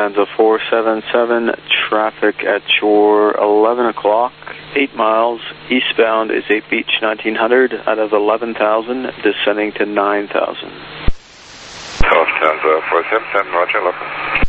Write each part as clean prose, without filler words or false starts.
Lufthansa 477, traffic at your 11 o'clock, 8 miles, eastbound is 8 Beach 1900, out of 11,000, descending to 9,000. Lufthansa 477, roger, local.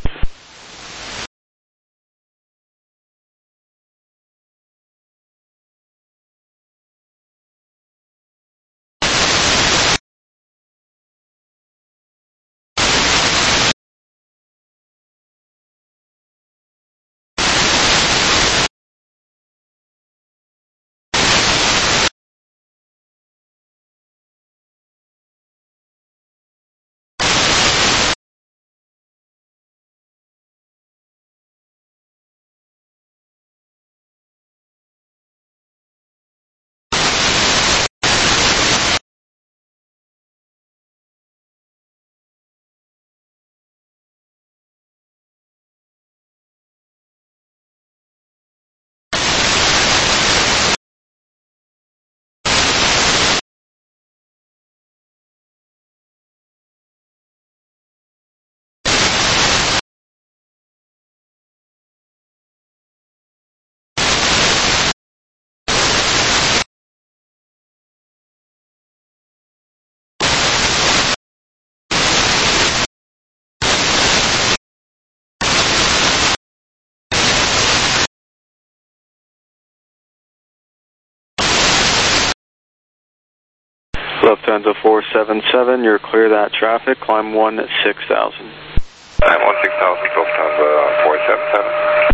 Lufthansa 477, you're clear that traffic, climb 6000. Climb 6000, Lufthansa 477.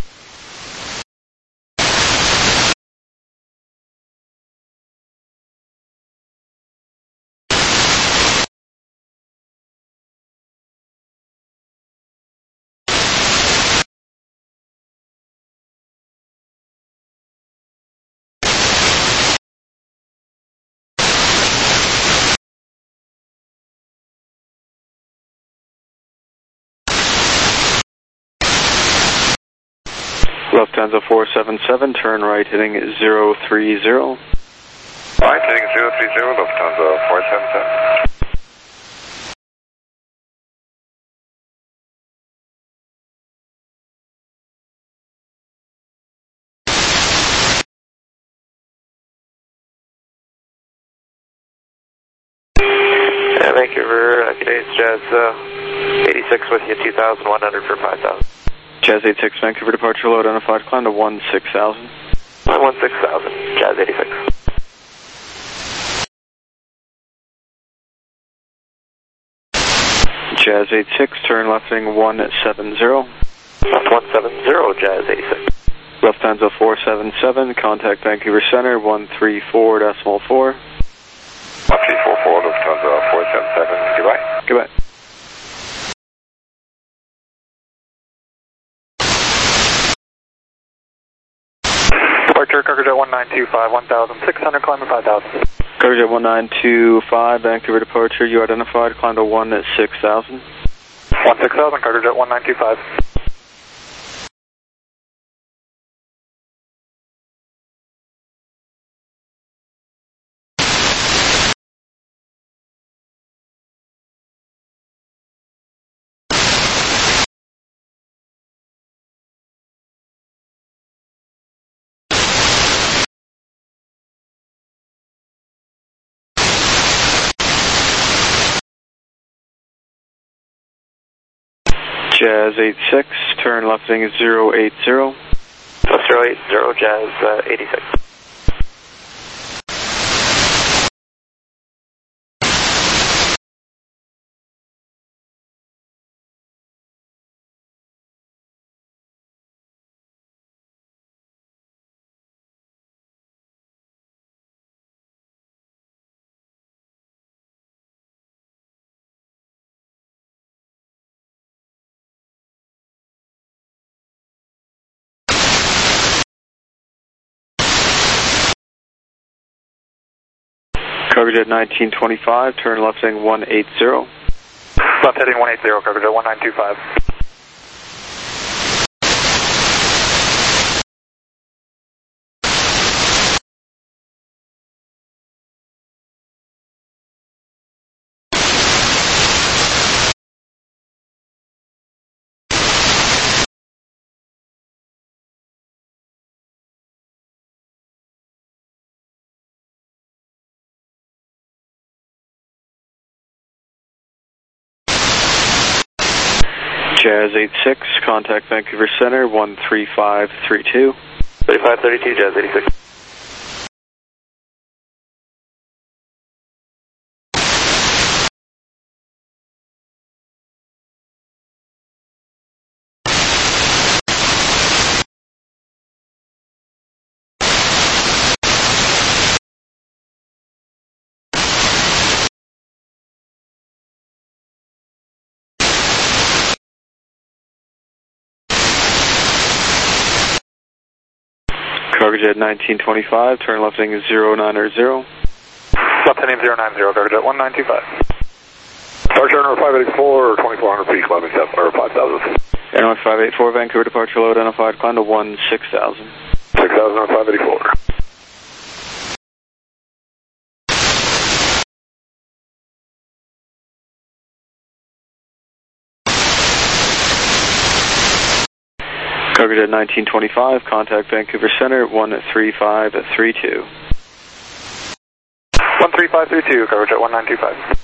Lufthansa 477, turn right heading 030. Right heading 030, Lufthansa 477. Vancouver, today's Jazz 86 with you, 2,100 for 5,000. Jazz 86, Vancouver departure low identified, climb to 6000. 16,000, Jazz 86. Jazz 86, turn left heading 170. Left 170, Jazz 86. Lufthansa 477, contact Vancouver Center 134.4. 1344, Lufthansa 477, goodbye. Goodbye. Departure, Cargojet 1925, 1,600, climb to 5,000. Cargojet 1925, Vancouver departure, you identified, climb to 16,000. 16,000, Cargojet 1925. Jazz 86, turn left heading 080. So 080, Jazz 86. Cargojet 1925, turn left heading 180. Left heading 180, Cargojet 1925. Jazz 86, contact Vancouver Center, 13532. 3532, Jazz 86. Cargojet 1925, turn left heading 090. Left heading 090, Cargojet 1925. Departure number 584, 2400 feet, climbing 7 or 5000. Airline 584, Vancouver departure low identified, climb to 16,000. 6000 on 584. Cargojet 1925, contact Vancouver Center, 13532. 13532, Cargojet 1925.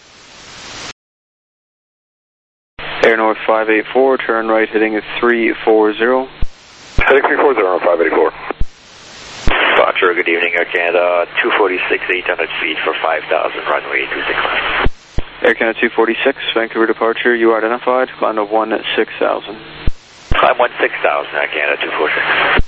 Air North 584, turn right heading 340. Heading 340 on 584. Foxtrot, good evening, Air Canada, 246, 800 feet for 5,000, runway 269. Air Canada 246, Vancouver departure, you are identified, climb to 16,000. Climb 16,000, Air Canada 246.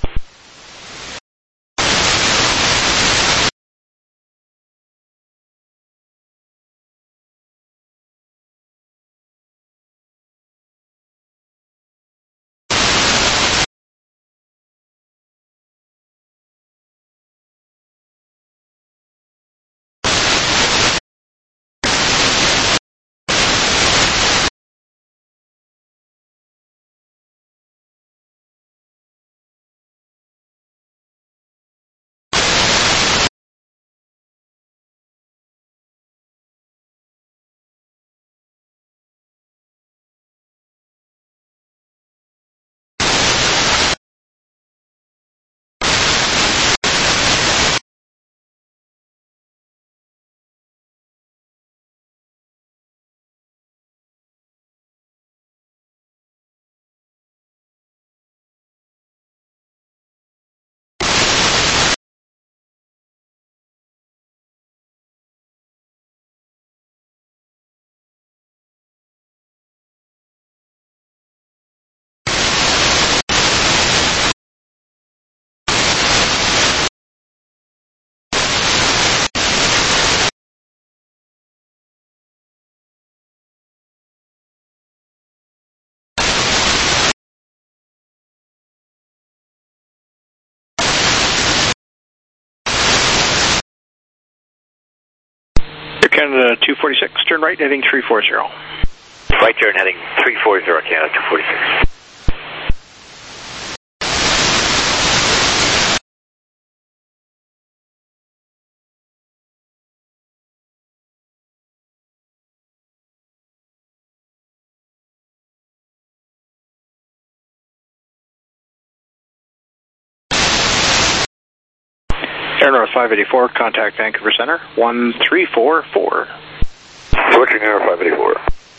Air Canada 246, turn right heading 340. Right turn heading 340, Canada 246. Air North 584, contact Vancouver Center, 1344. Switching Air 584.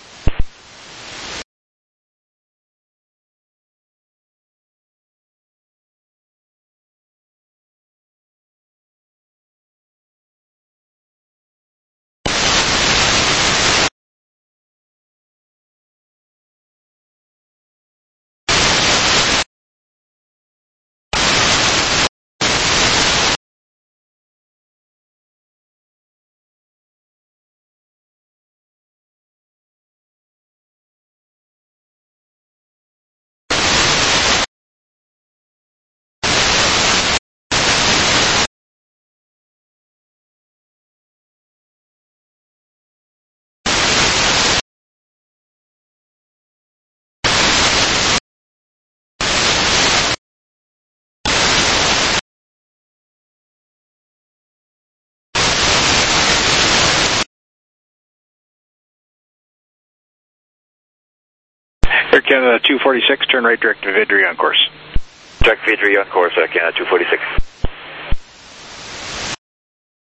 Air Canada 246, turn right direct to Vidri on course. Direct Vidri on course, Air Canada 246.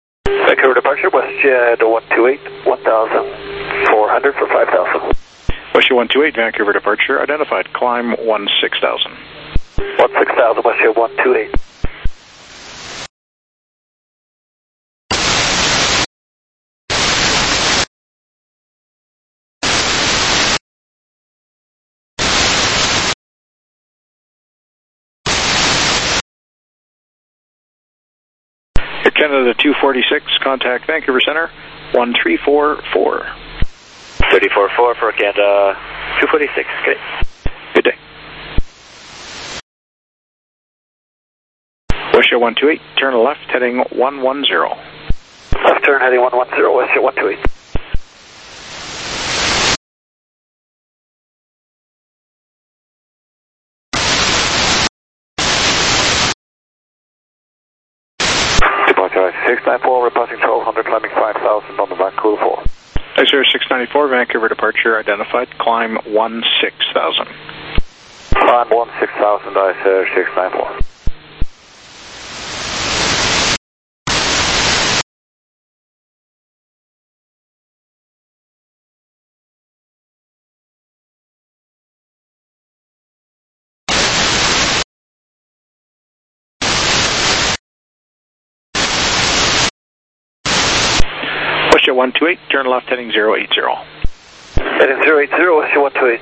Vancouver departure, WestJet 128, 1,400 for 5,000. West 128, Vancouver departure, identified, climb 16,000. 16,000, West 128. Air Canada 246, contact Vancouver Center, 1344. 34-4 for Canada 246, okay. Good day. West 128, turn left, heading 110. Left turn heading 110, West 128. Departure 694, reporting 1200, climbing 5,000 on the Vancouver 4. Icer 694, Vancouver departure, identified, climb 16,000. Climb 16,000, Icer 694. West 128, turn left, heading 080. Heading 080, West 128.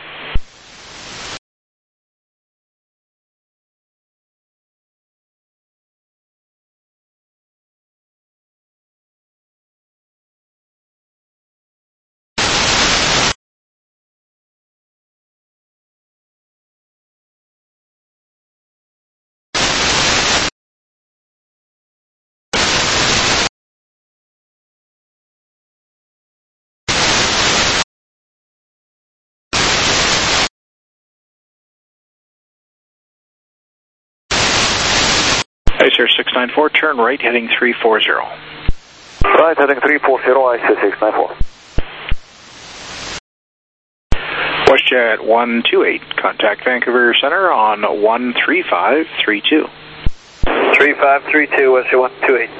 Icer 694, turn right, heading 340. Right, heading 340, Icer 694. WestJet 128, contact Vancouver Center on 13532. 3532, West 128.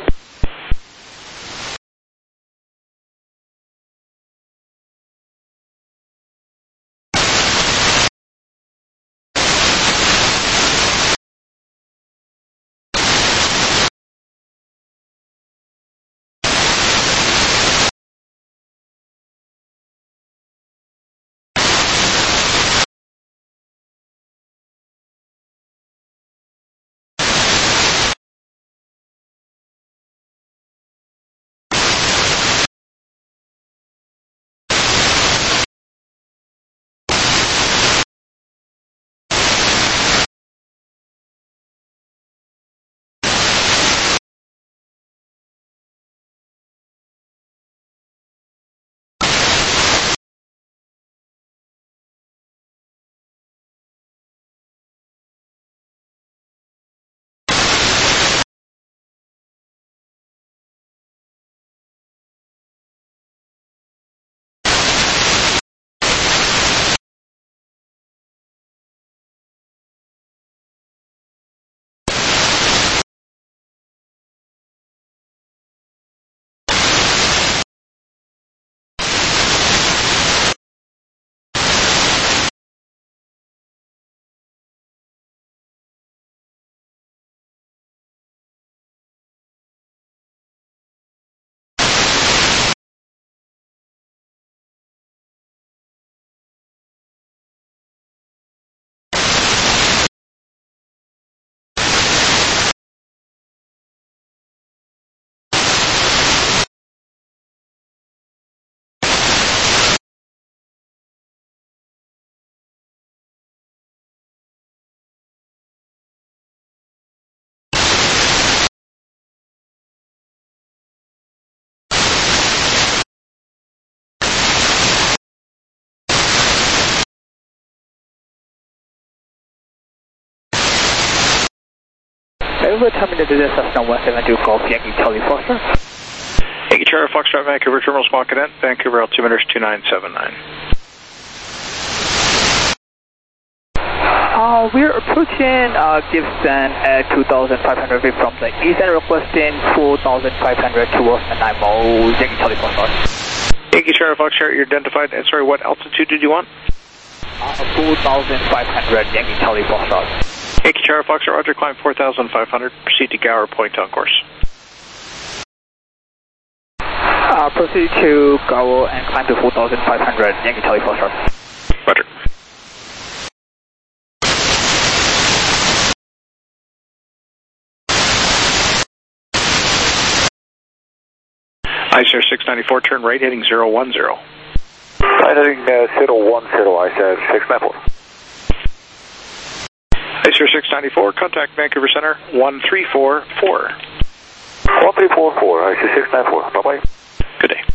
Over terminated Cessna 172 Golf Yankee Charlie Foster. Yankee Charlie Foxtrot, Vancouver Terminal Small Cadet, Vancouver altimeter 2979. We're approaching Gibson at 2,500 feet from the east and requesting 4,500 towards the 9 mile Yankee Charlie Foxtrot. Yankee Charlie Foxtrot, you're identified. And sorry, what altitude did you want? 4,500, Yankee Charlie Foxtrot. Yankee Charlie Foxtrot, Roger, climb 4,500. Proceed to Gower Point on course. Proceed to Gower and climb to 4,500, Yankee Charlie Foxtrot. Roger. ICR 694, turn right heading 010. Right heading 010, ICR 694. ICR 694, contact Vancouver Center 1344. 1344, ICR 694. Bye-bye. Good day.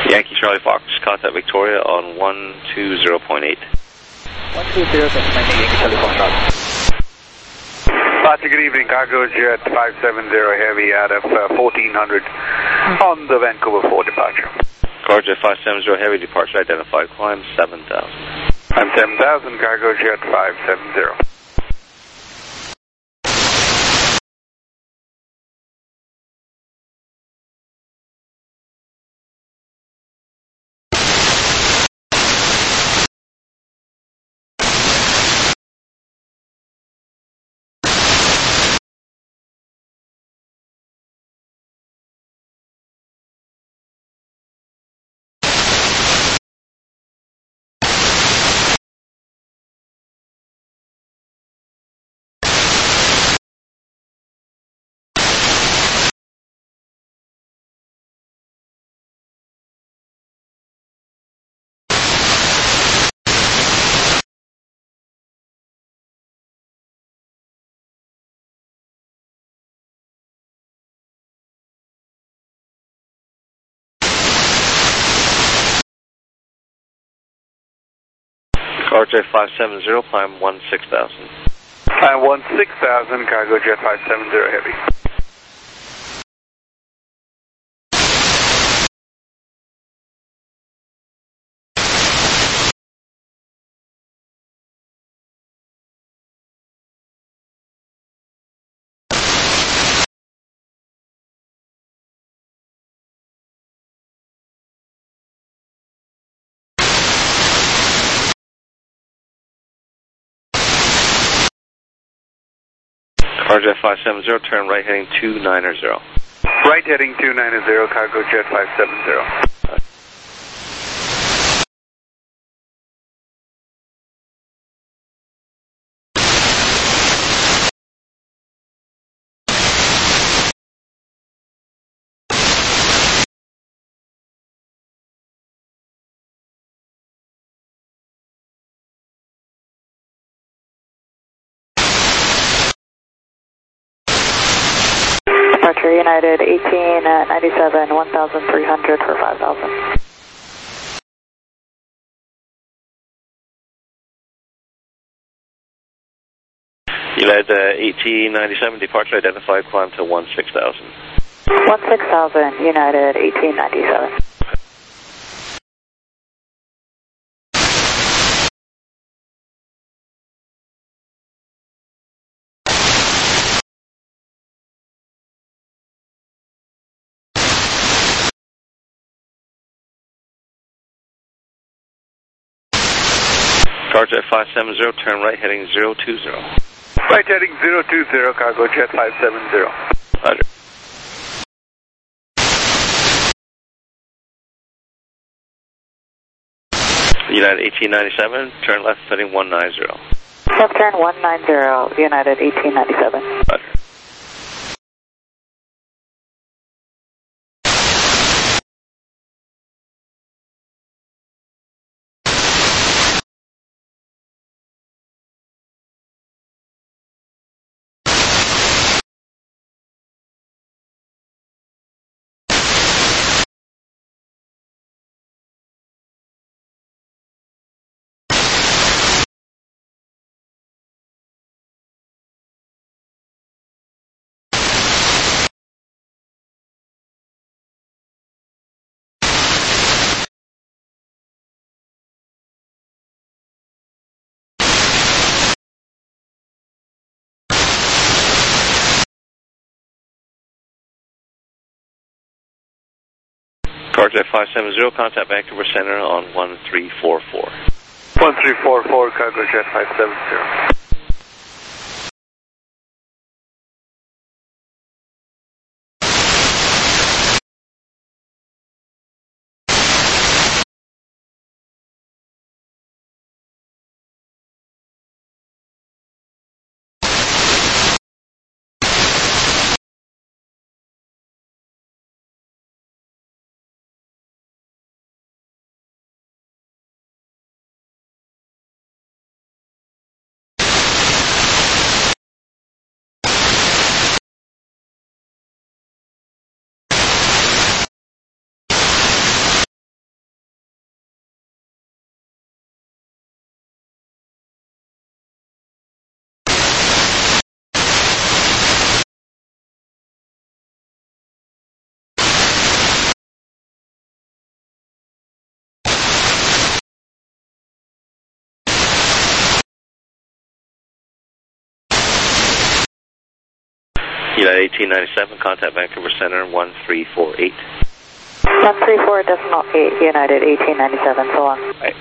Yankee Charlie Fox, contact Victoria on 120.8. 120.8, Yankee Charlie Fox Route. Good evening, cargo jet 570 heavy out of 1400 on the Vancouver 4 departure. Cargo jet 570 heavy, departure identified, climb 7,000. I'm 7,000, cargo jet 570. Cargo jet 570, climb 16,000. Climb 16,000, cargo jet 570 heavy. Cargo jet 570, turn right heading 290. Right heading 290, cargo jet 570. Departure United 1897, 1,300 for 5,000. United 1897, departure identified, climb to 16,000. 16,000, United 1897. Cargo jet 570, turn right heading 020. Right heading 020, cargo jet 570. Roger. United 1897, turn left heading 190. Left turn 190, United 1897. Roger. Cargo jet 570, contact Vancouver Center on 1344. 1344, cargo jet 570. United 1897, contact Vancouver Center 1348. 134.8, United 1897, so long. Right.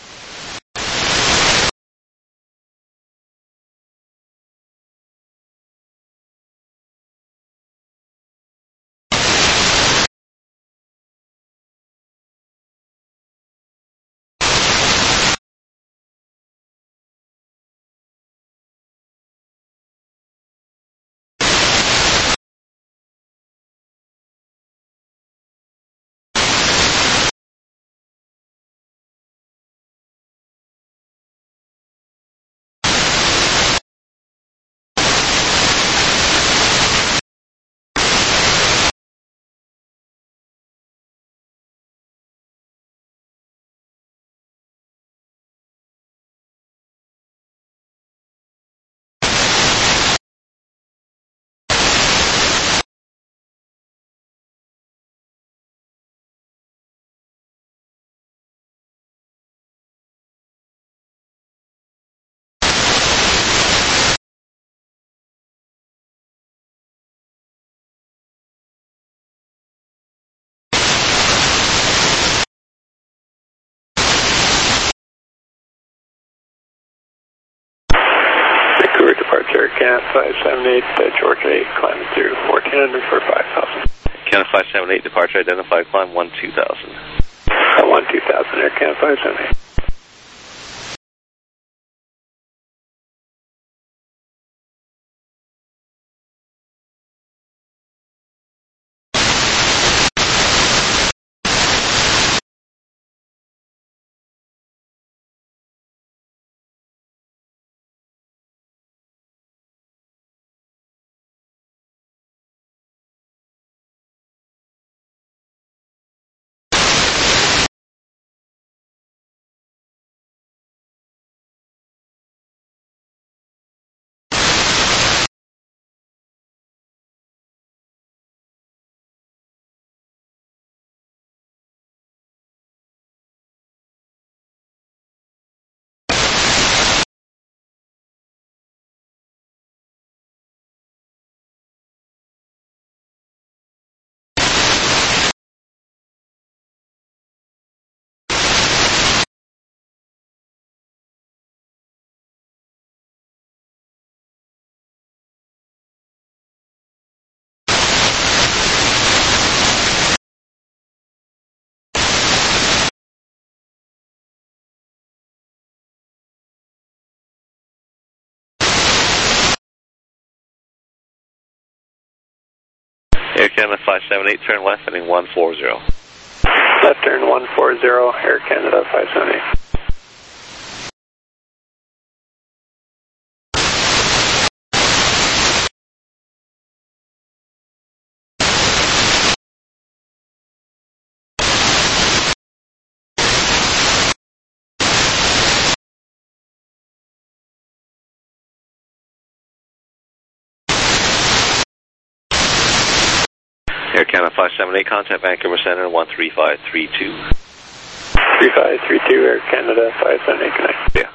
Vancouver departure, Canada 578, Georgia 8, climbing through 1400 for 5,000. Canada 578, departure identified, climb 12000. 12000, Air Canada 578. Air Canada 578, turn left, heading 140. Left turn 140, Air Canada 578. Air Canada 578, contact Vancouver Center 13532. 3532, Air Canada 578, connect. Yeah.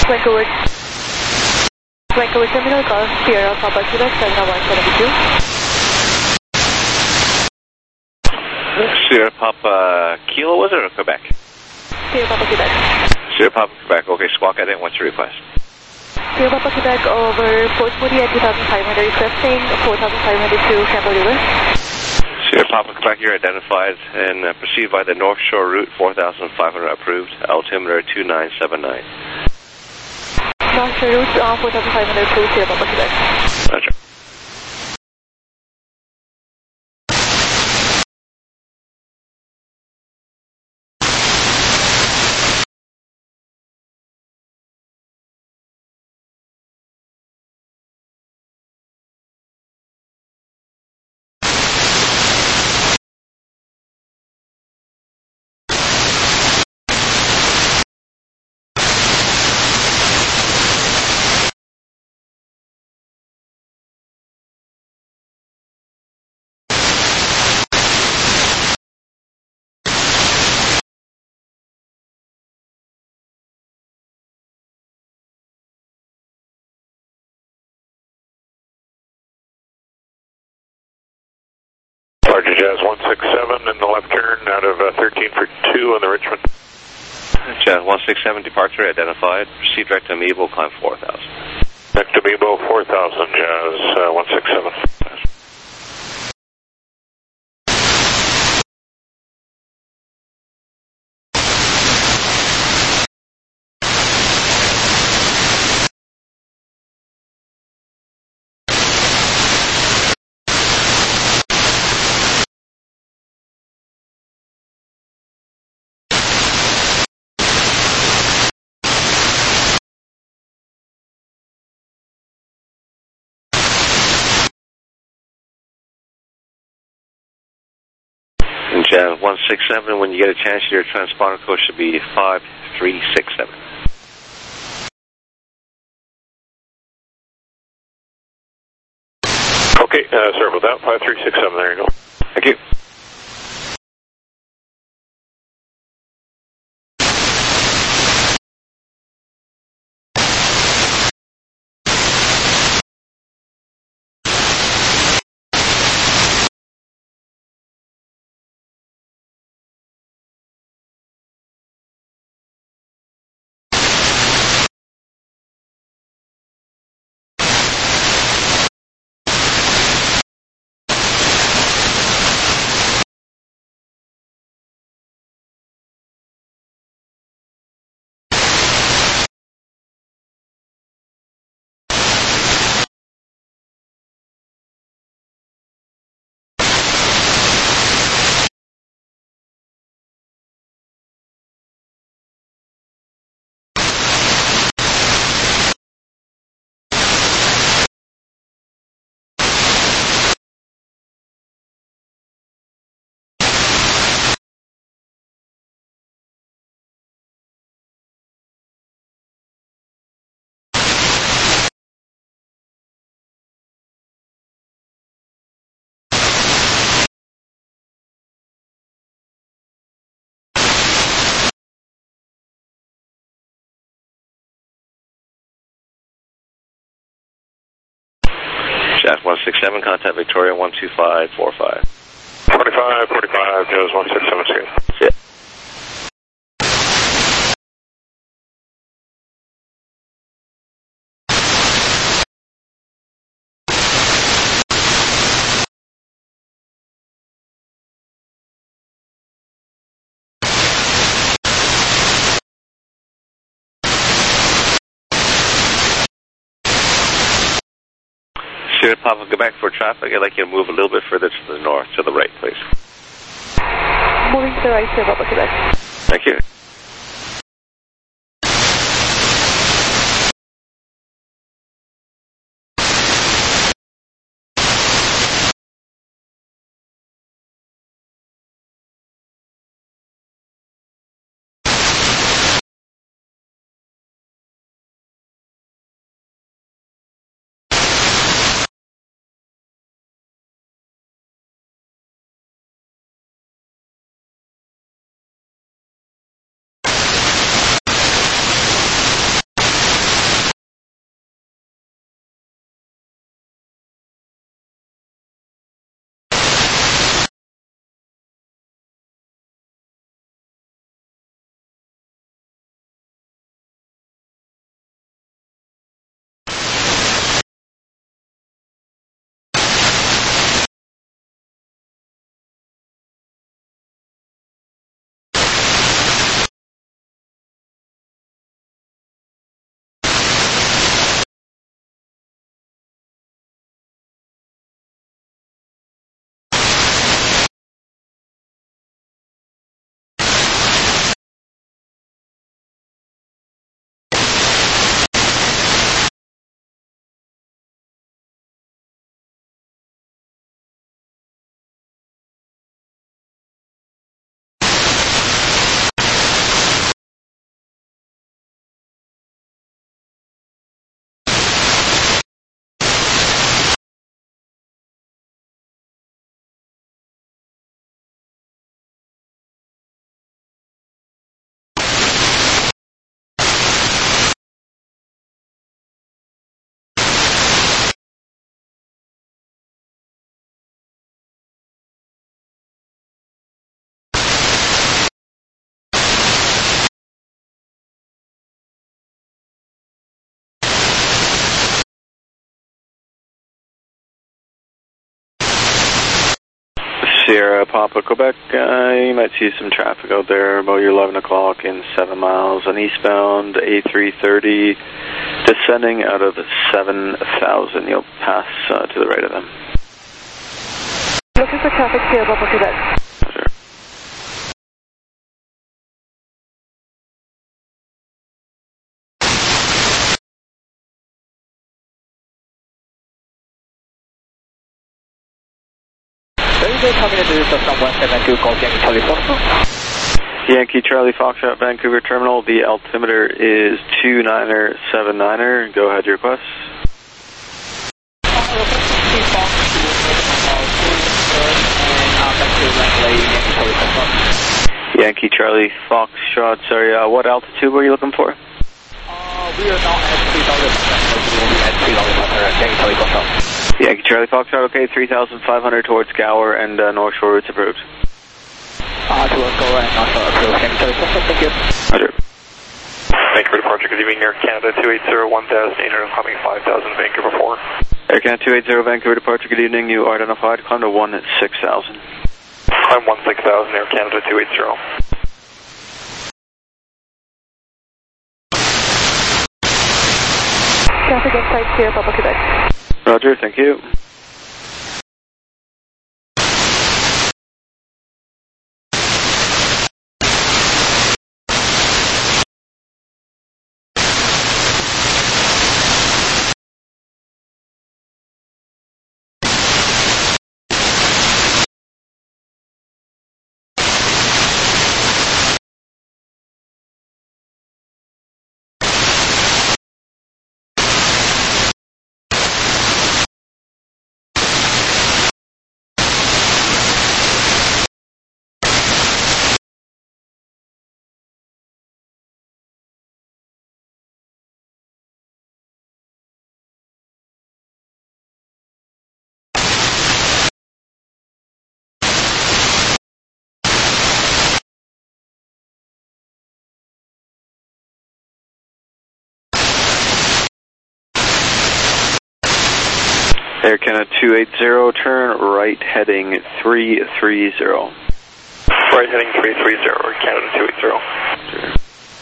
Vancouver Terminal Golf Sierra Papa Quebec 7172. Sierra Papa Kilo, was it, or Quebec? Sierra Papa Quebec. Sierra Papa Quebec. Okay, Squawk Ident, what's your request? Sierra Papa Quebec over Port Moody at 2,500, requesting 4,500 to Campbell River. Sierra Papa Quebec, you're identified and proceed by the North Shore route, 4,500 approved, altimeter 2979. North Shore route 4,500 to Sierra Papa Quebec. Roger. Roger, Jazz 167 in the left turn out of 13 for 2 on the Richmond. Jazz 167, departure identified. Proceed direct to Amiibo, climb 4,000. Next to Amiibo 4,000, Jazz 167. And Jazz 167, when you get a chance, your transponder code should be 5367. Okay, sorry about that. 5367, there you go. Thank you. Jazz 167, contact Victoria 12545. 45, Jazz 167, see you. See ya. Sierra Papa Quebec for traffic. I'd like you to move a little bit further to the north, to the right, please. Moving to the right, Sierra Papa Quebec. Thank you. Sierra Papa, Quebec. You might see some traffic out there about your 11 o'clock in 7 miles on eastbound A330, descending out of 7,000. You'll pass to the right of them. Looking for traffic, Sierra Papa, Quebec. Sure. Very coming into this from 172 Golf Yankee Charlie Foxtrot. Yankee Charlie Foxtrot, Vancouver Terminal. The altimeter is 2979er. Go ahead, your request. Yankee Charlie Foxtrot, sorry, what altitude were you looking for? We are now at 3,500. We will be at 3,500. Yankee Charlie Foxtrot. Yankee Charlie Foxtrot, okay, 3,500 towards Gower and North Shore routes approved. Towards Gower and North Shore approved. Yankee Charlie Foxtrot, thank you. Roger. Thank you for departure. Good evening, Air Canada 280, 1,800, climbing 5,000, Vancouver 4. Air Canada 280, Vancouver departure, good evening. You are identified, climb to 16,000. Climb 16,000, Air Canada 280. Traffic inside Sierra Papa, Quebec. Roger, thank you. Air Canada 280, turn right heading 330. Right heading 330, Air Canada 280. Sure.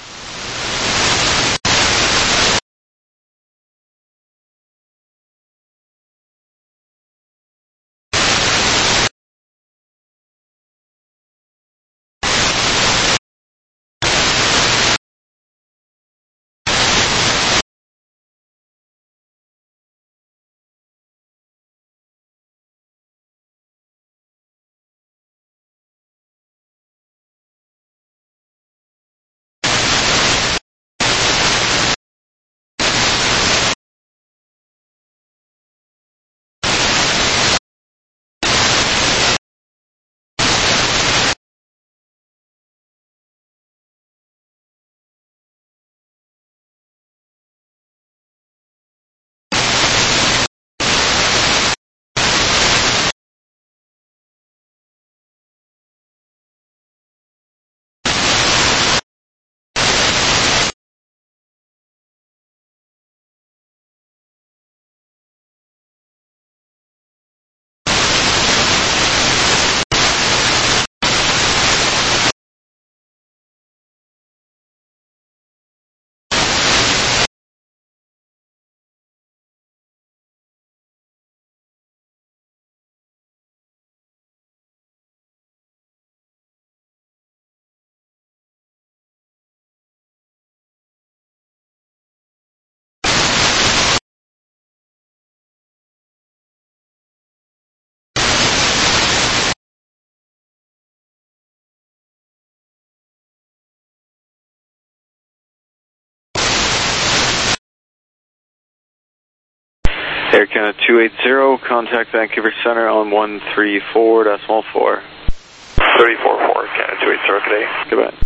Air Canada 280, contact Vancouver Center on 134.4. 34.4, Canada 280 today. Goodbye.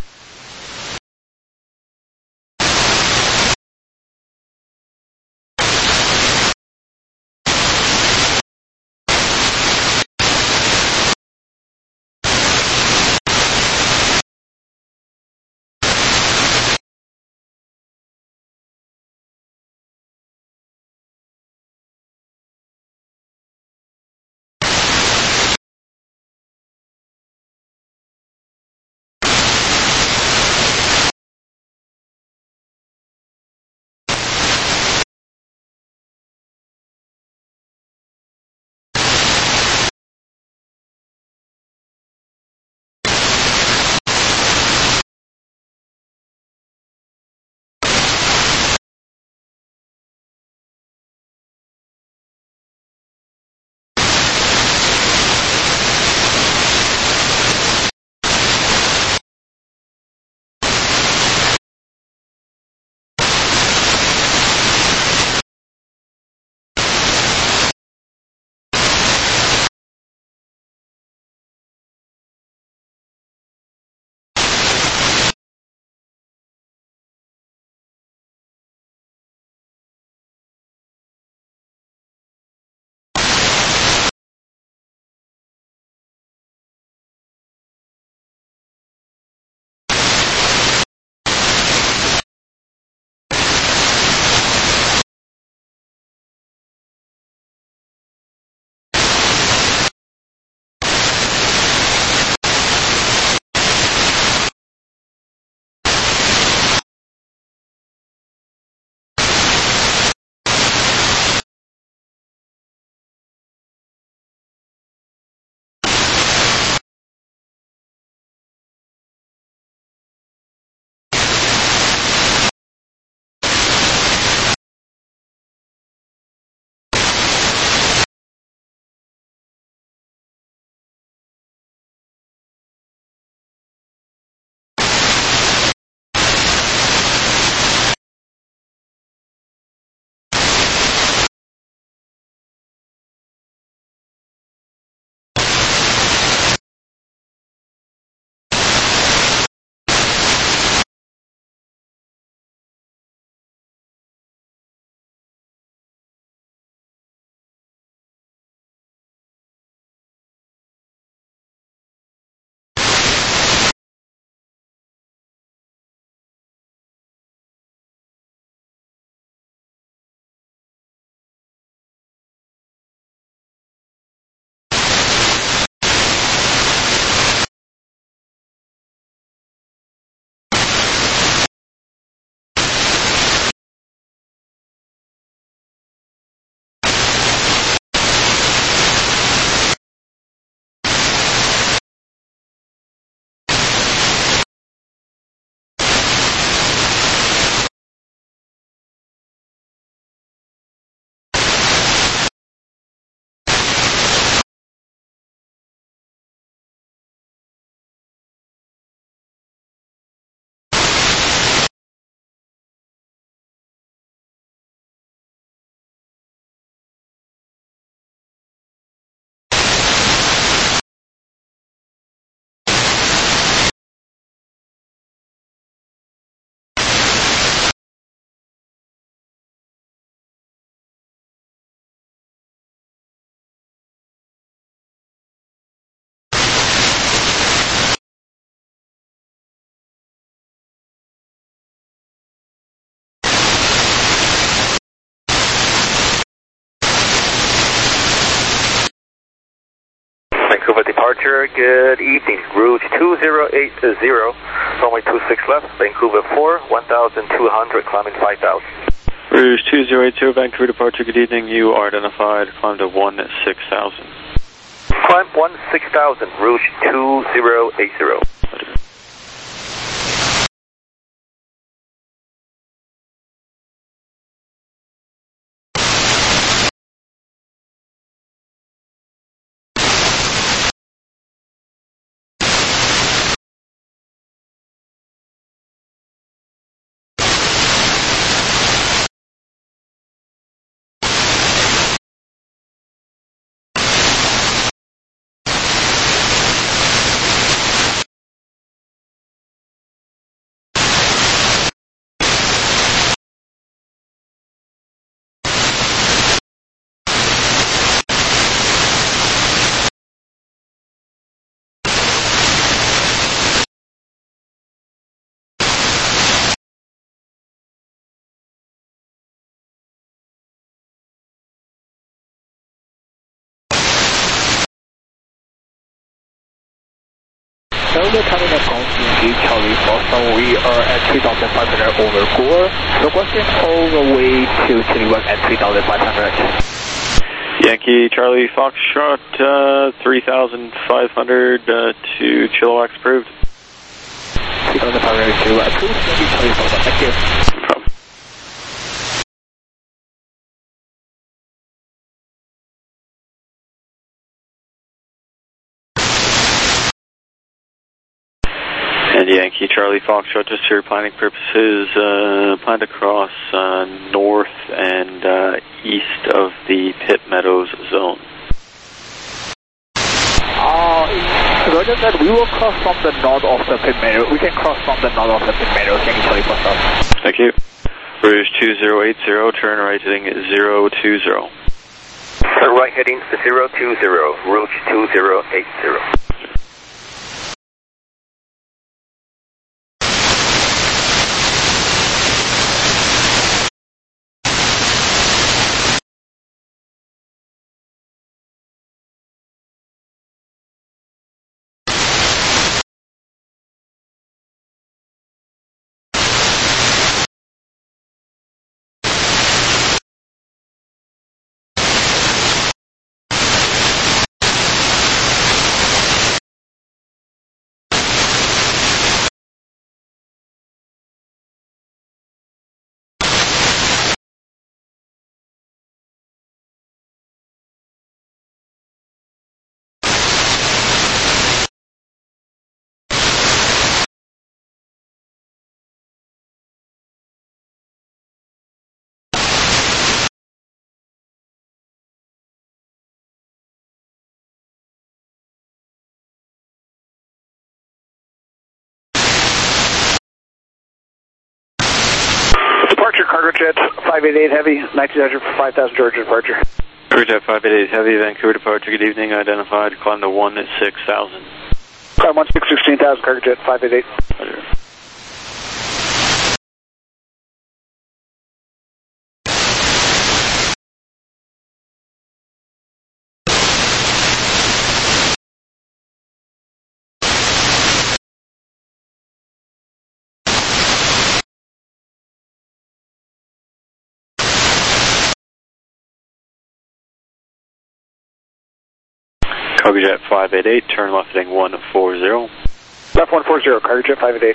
departure, good evening. Route 2080, runway 26 left, Vancouver 4, 1,200, climbing 5,000. Rouge 2080, Vancouver departure, good evening. You are identified, climb to 16,000. Climb 16,000, Rouge 2080. So we're coming at Gongxing Charlie Foxtrot. We are at 3,500 over Gore. Requesting all the way to Chilliwack at 3,500. Yankee Charlie Foxtrot, 3,500 to Chilliwack approved. 3,500 to Chilliwack approved. Yankee Charlie Foxtrot. Thank you. No problem. And Yankee Charlie Foxtrot, just for your planning purposes, plan to cross north and east of the Pit Meadows zone. Roger that, we will cross from the north of the Pit Meadows. We can cross from the north of the Pit Meadows. Yankee Charlie Foxtrot. Thank you. Rouge 2080, turn right heading 020. Turn right heading 020, Rouge 2080. Departure, cargo jet 588 heavy, 1900 for 5,000 Georgia departure. Cargo jet 588 heavy, Vancouver departure, good evening, identified, climb to 16,000. Climb 16,000, cargo jet 588. Roger. Cargo jet 588, turn left heading 140. Left 140, cargo jet 588.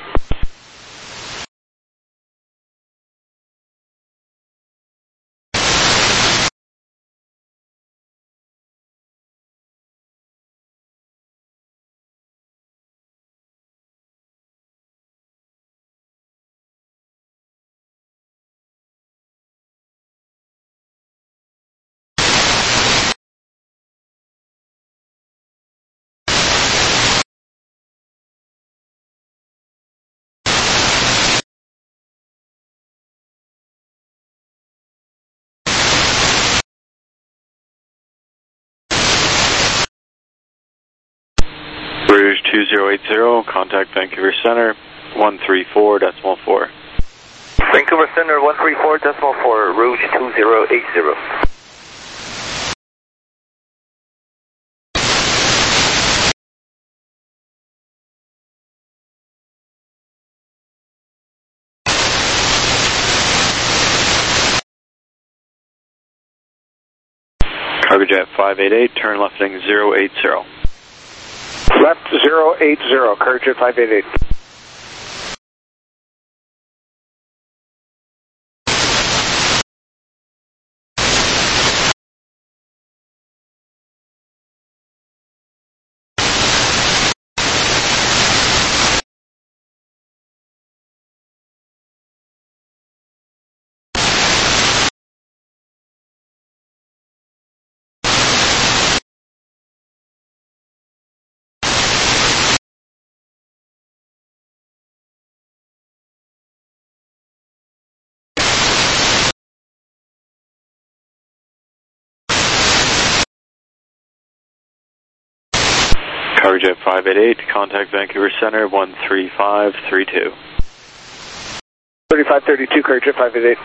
Rouge 2080, contact Vancouver Center, 134.4. Vancouver Center 134.4, Rouge 2080. CoverJet 588, turn left heading 080. Left 080, CoverJet 588. CoverJet 588, contact Vancouver Center 13532. 3532, CoverJet 588.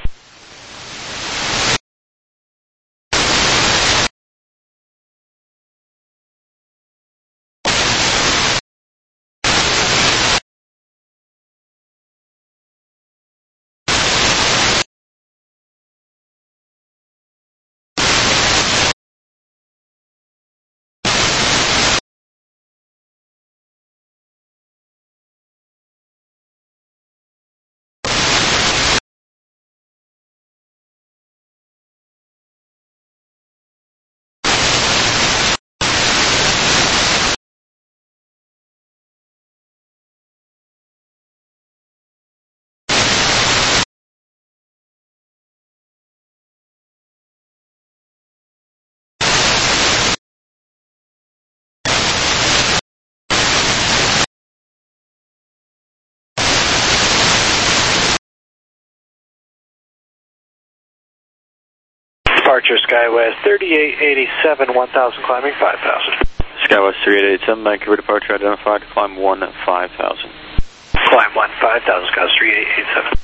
Departure SkyWest 3887, 1000, climbing 5000. SkyWest 3887, Vancouver departure identified, climb 5000. Climb 5000, SkyWest 3887.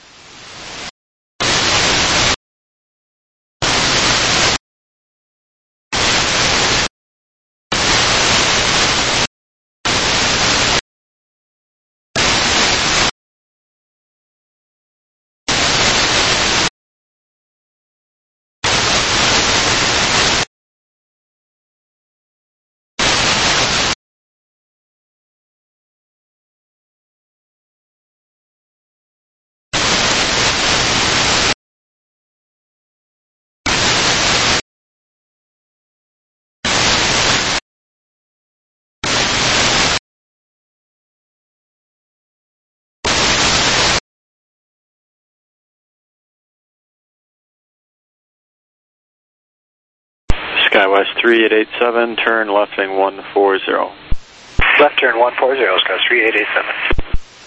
SkyWest 3887, turn left heading 140. Left turn 140, SkyWest 3887.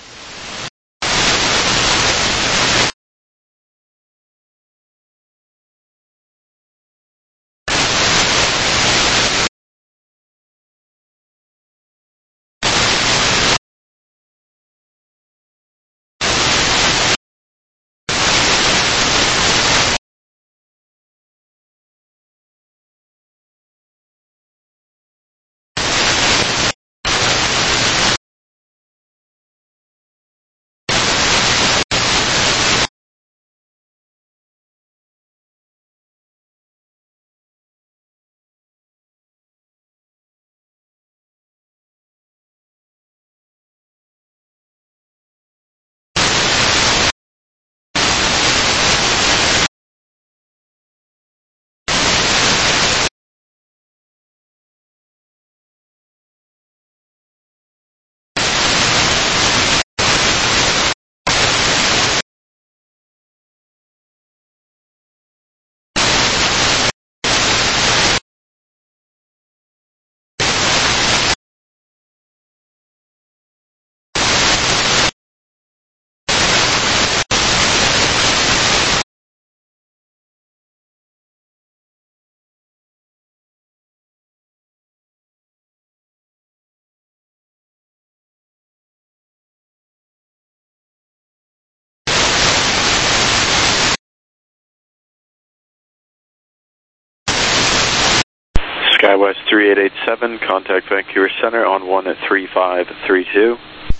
SkyWest 3887, contact Vancouver Center on 13532.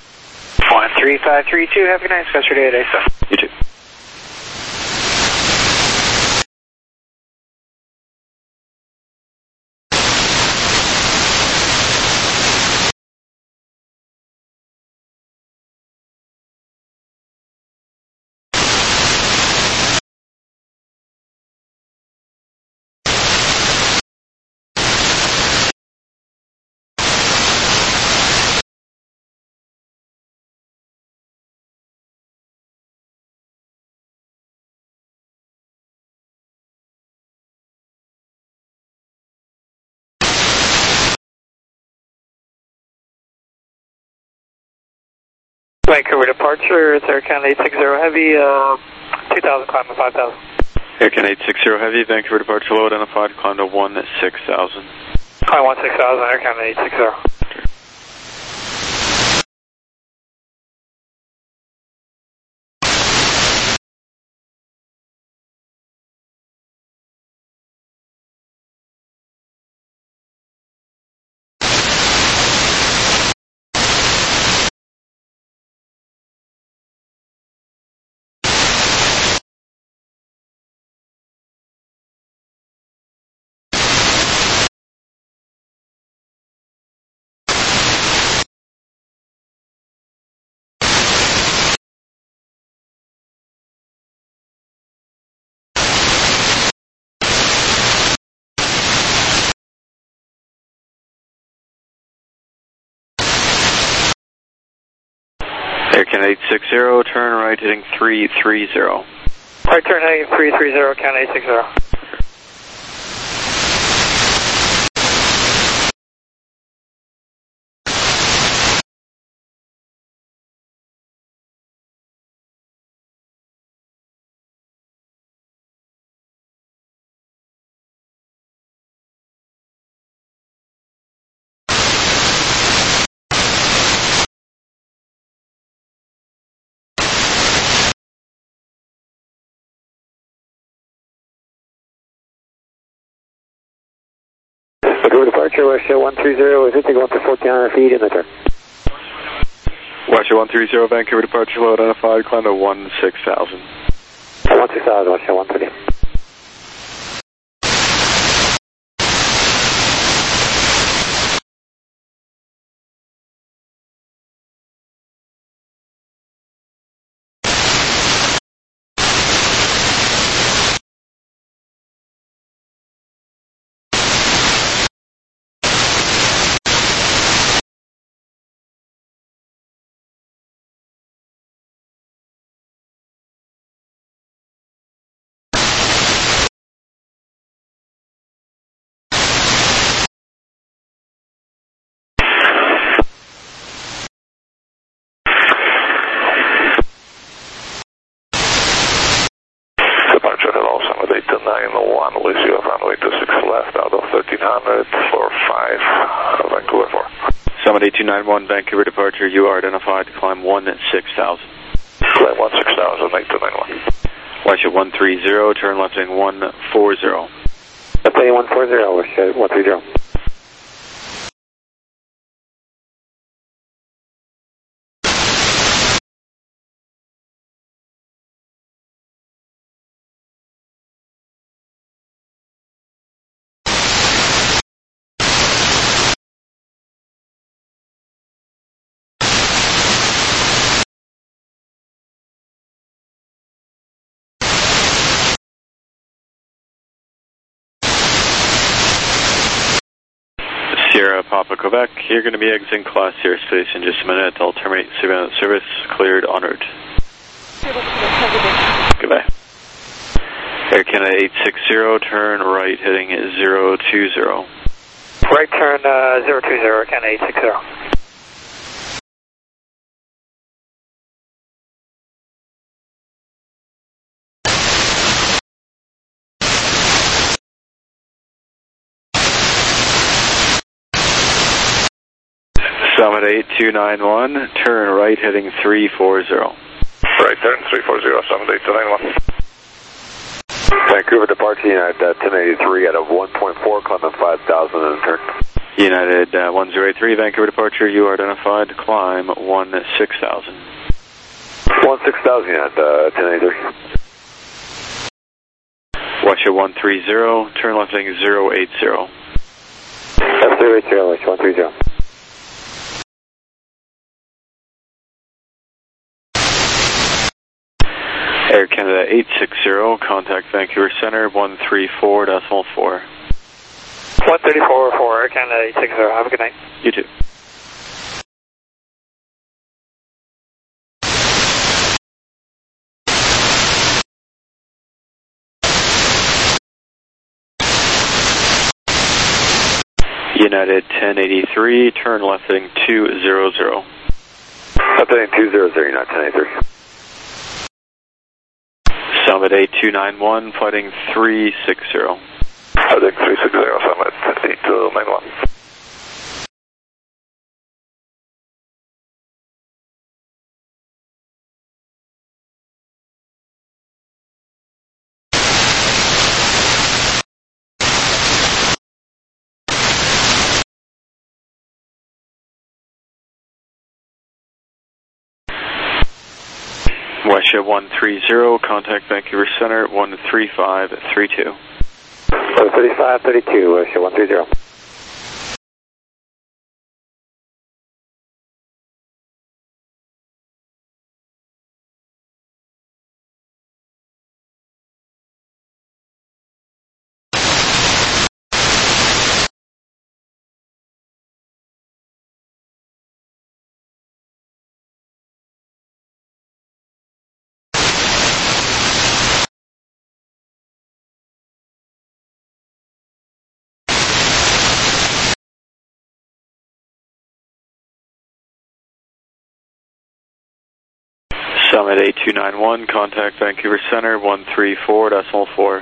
13532, have a good night, SkyWest 3887. You too. Vancouver departure, it's Air Canada 860 Heavy, 2000, climb to 5000. Air Canada 860 Heavy, Vancouver departure low identified, climb to 16,000. Climb 16,000, Air Canada 860. Air Canada 860, turn right heading 330. Right turn heading 330, Canada 860. Vancouver departure, West 130, is it going to 1,400 feet in the turn? West 130, Vancouver departure low identified, climb to 16,000. 16,000, West 130. Departure hello, Summit 891, Lucio, runway 26 left, out of 1300, floor 5, Vancouver 4. Summit 8291, Vancouver departure, you are identified, climb 16,000. Climb 16,000, 8291. West 130, turn left heading 140. Left heading 140, West 130. Sierra Papa Quebec, you're going to be exiting Class airspace in just a minute. I'll terminate surveillance service, cleared en route. Goodbye. Air Canada 860, turn right heading 020. Right turn 020, Canada 860. Summit 8291, turn right heading 340. Right turn 340, Summit 8291. Vancouver departure, United 1083 out of 1.4, climbing 5,000 and turn. United 1083, Vancouver departure, you are identified, climb 16,000. 16,000, United 1083. West 130, turn left heading 080. Left 080, West 130. Air Canada 860, contact Vancouver Center 134.4. 134.4, Air Canada 860, have a good night. You too. United 1083, turn left heading 200. Updating 200, not 1083. Summit 8291, fighting 360. Heading 360, Summit 8291. Westjet 130, contact Vancouver Center 13532. 3532, Westjet 130. Summit 8291, contact Vancouver Center 134.4.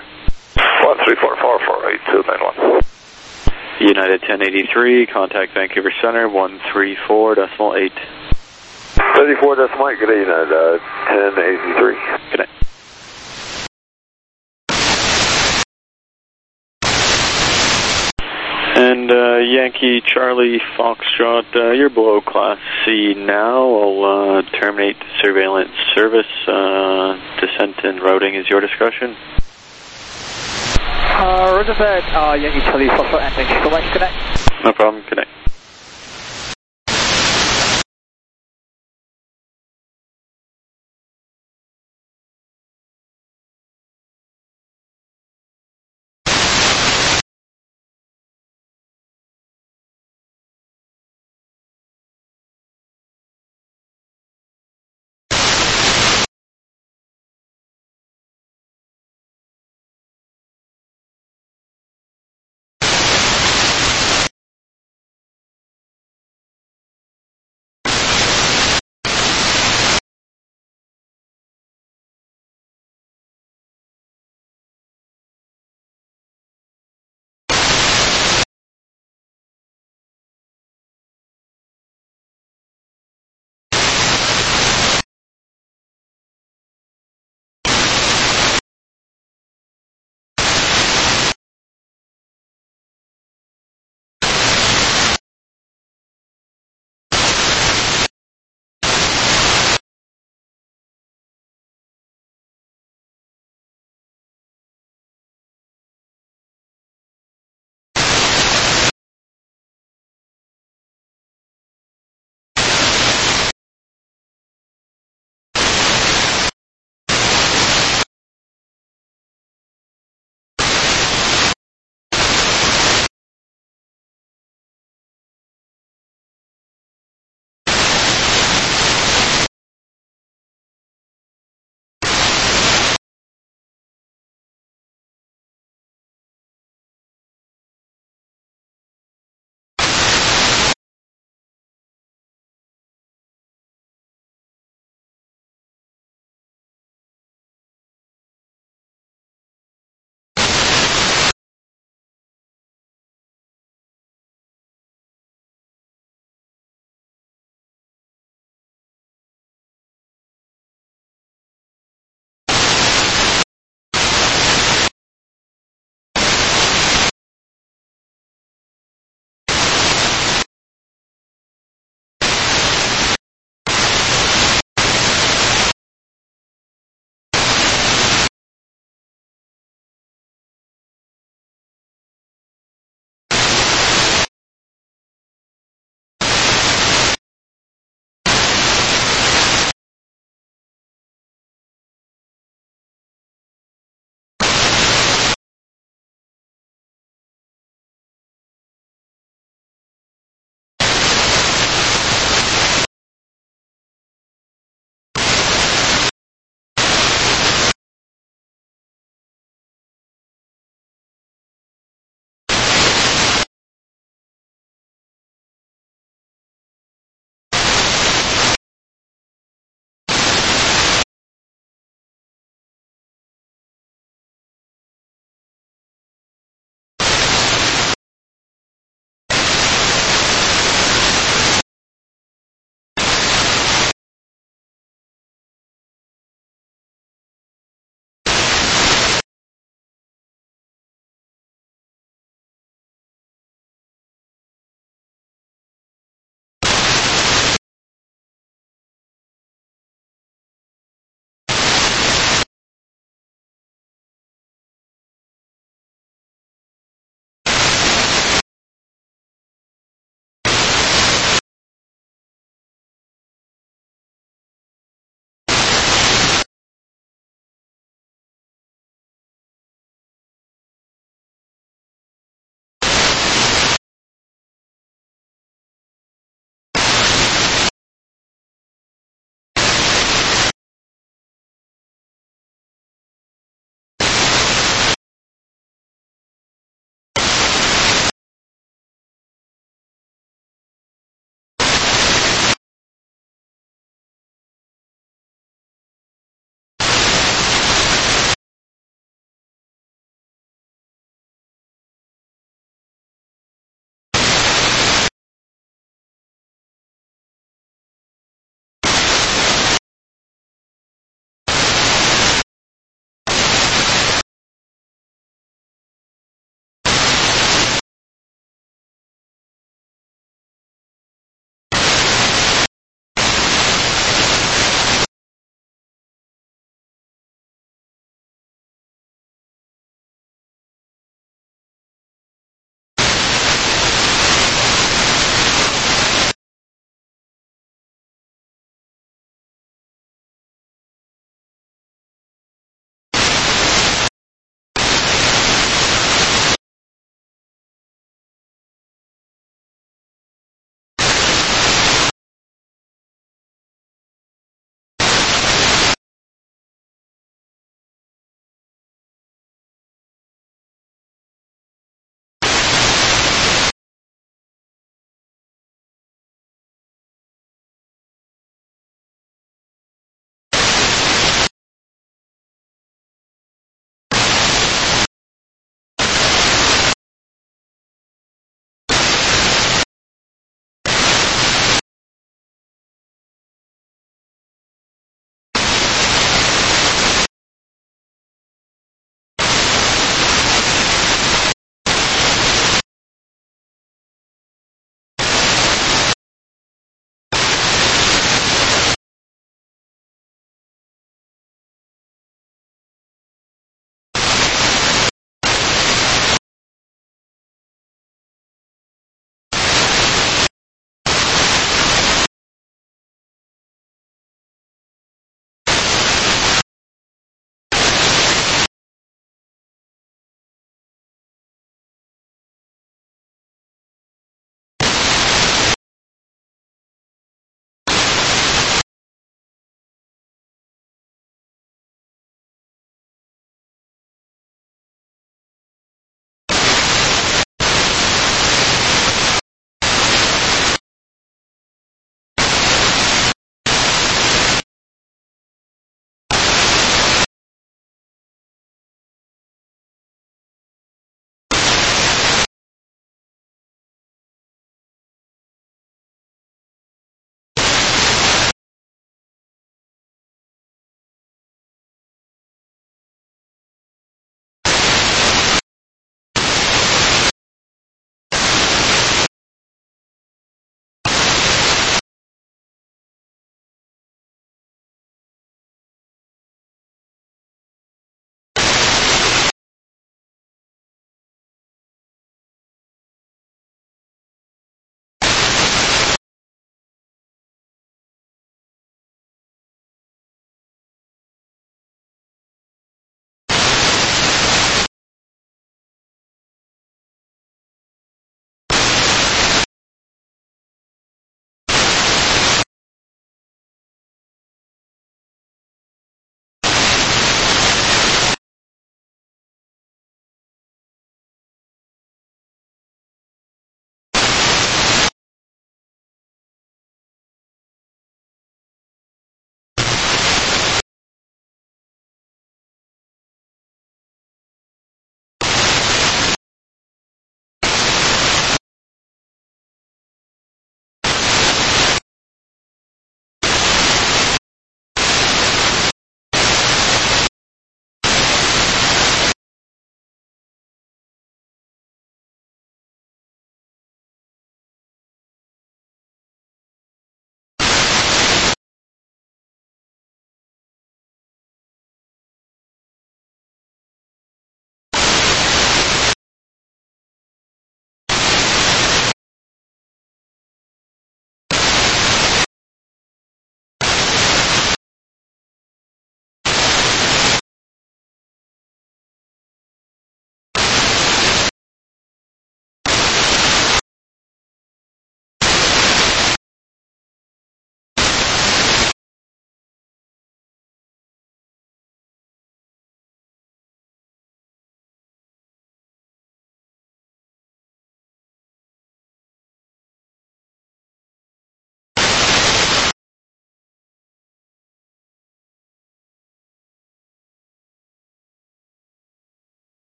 134448291. United 1083, contact Vancouver Center 134.8. 34.8, good day, United 1083. Good night. And Yankee Charlie Foxtrot, you're below Class C now. I'll terminate surveillance service. Descent and routing is your discussion. Roger that, Yankee Charlie Foxtrot, and thank you so much. Good night. No problem. Good night.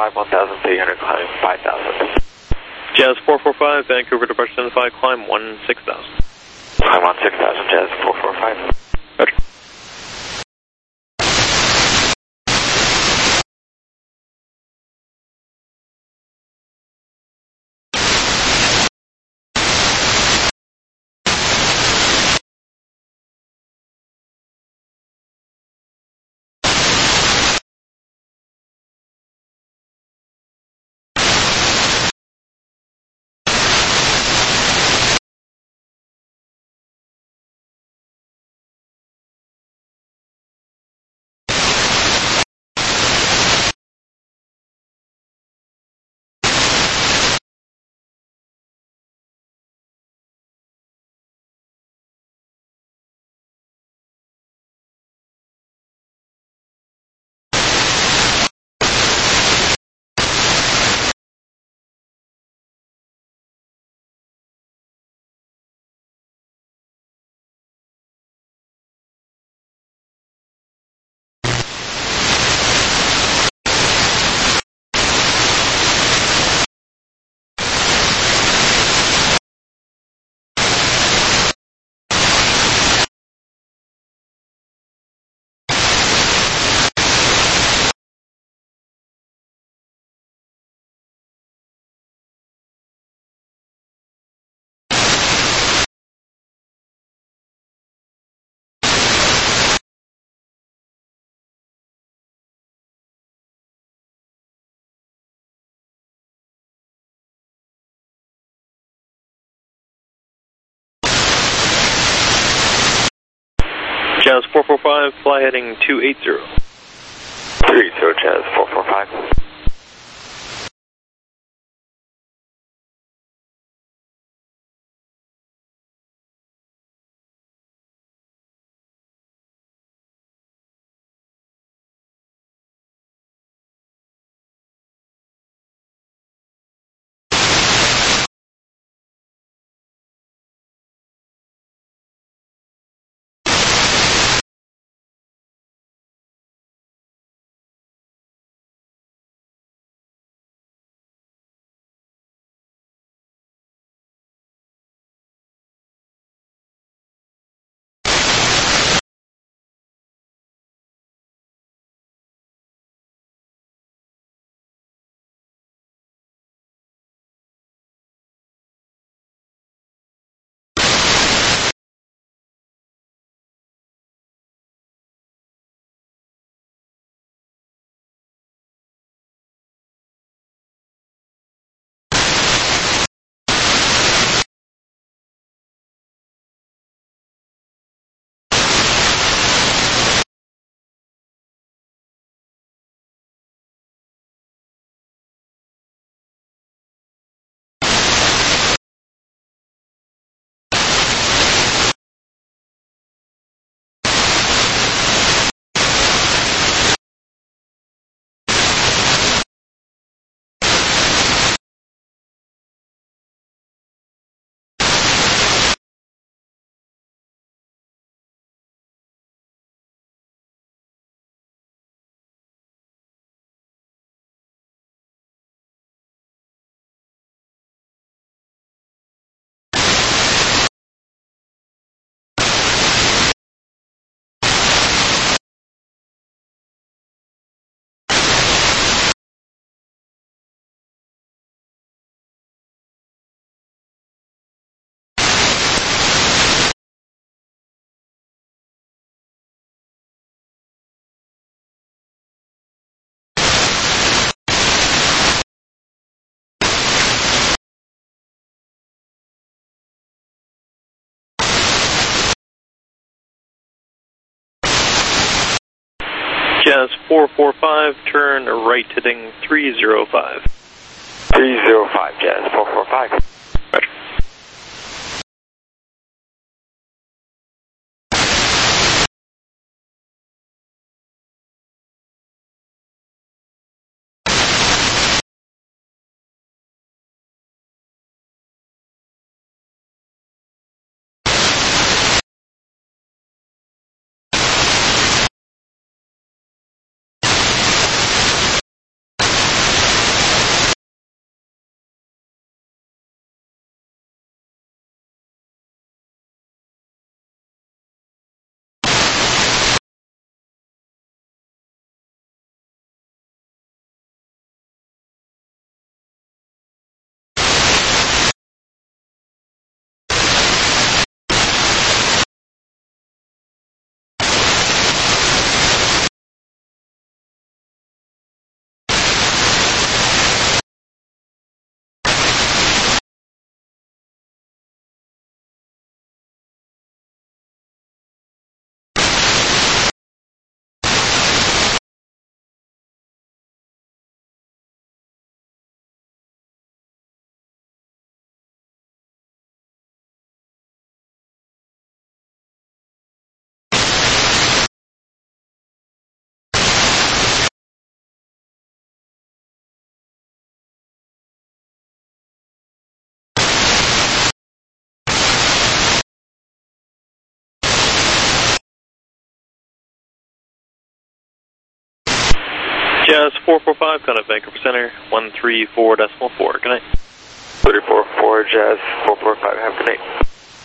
445, 1,300, climbing 5,000. Jazz 445, Vancouver departure 75, climb 16,000. Climb 16,000, Jazz 445. Roger. Jazz 445, fly heading 280. 280, Jazz 445. Jazz 445, turn right heading 305. 305, Jazz 445. Roger. Jazz 445, contact Vancouver Center, 134.4. Good night. 34.4, Jazz 445, have a good night.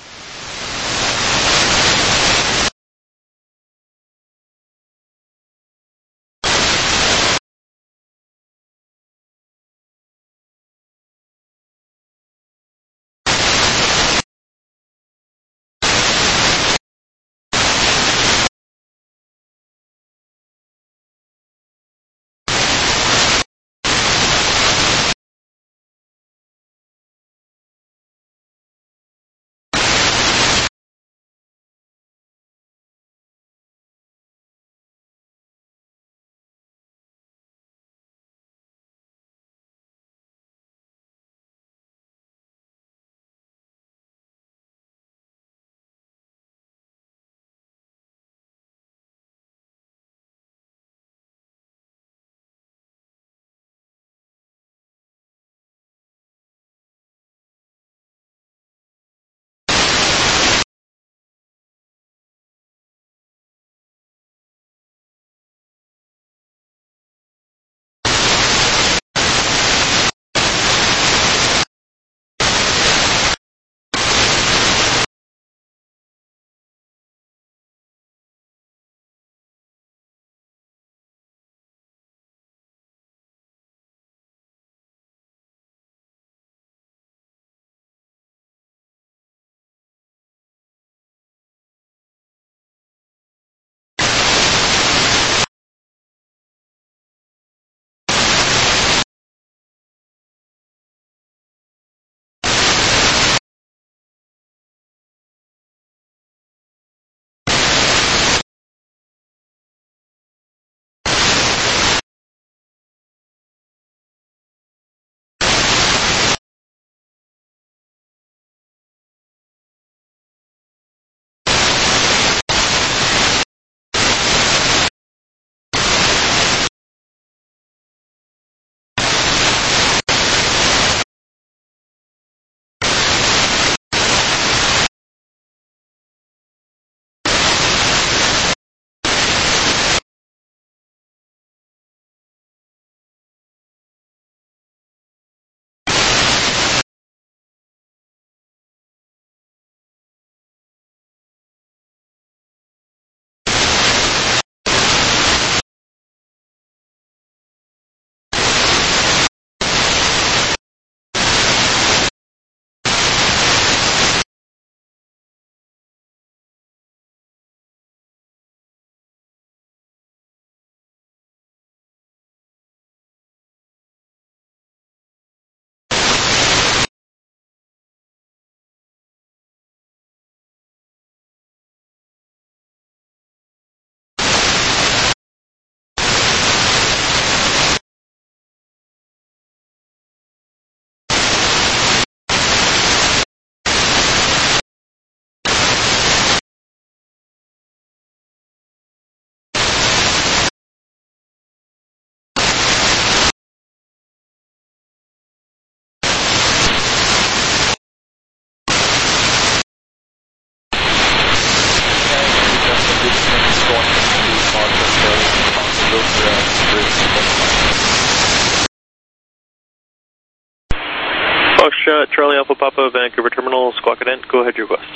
Foxtrot, Charlie Alpha Papa, Vancouver Terminal, Squawk Cadent, go ahead, your request.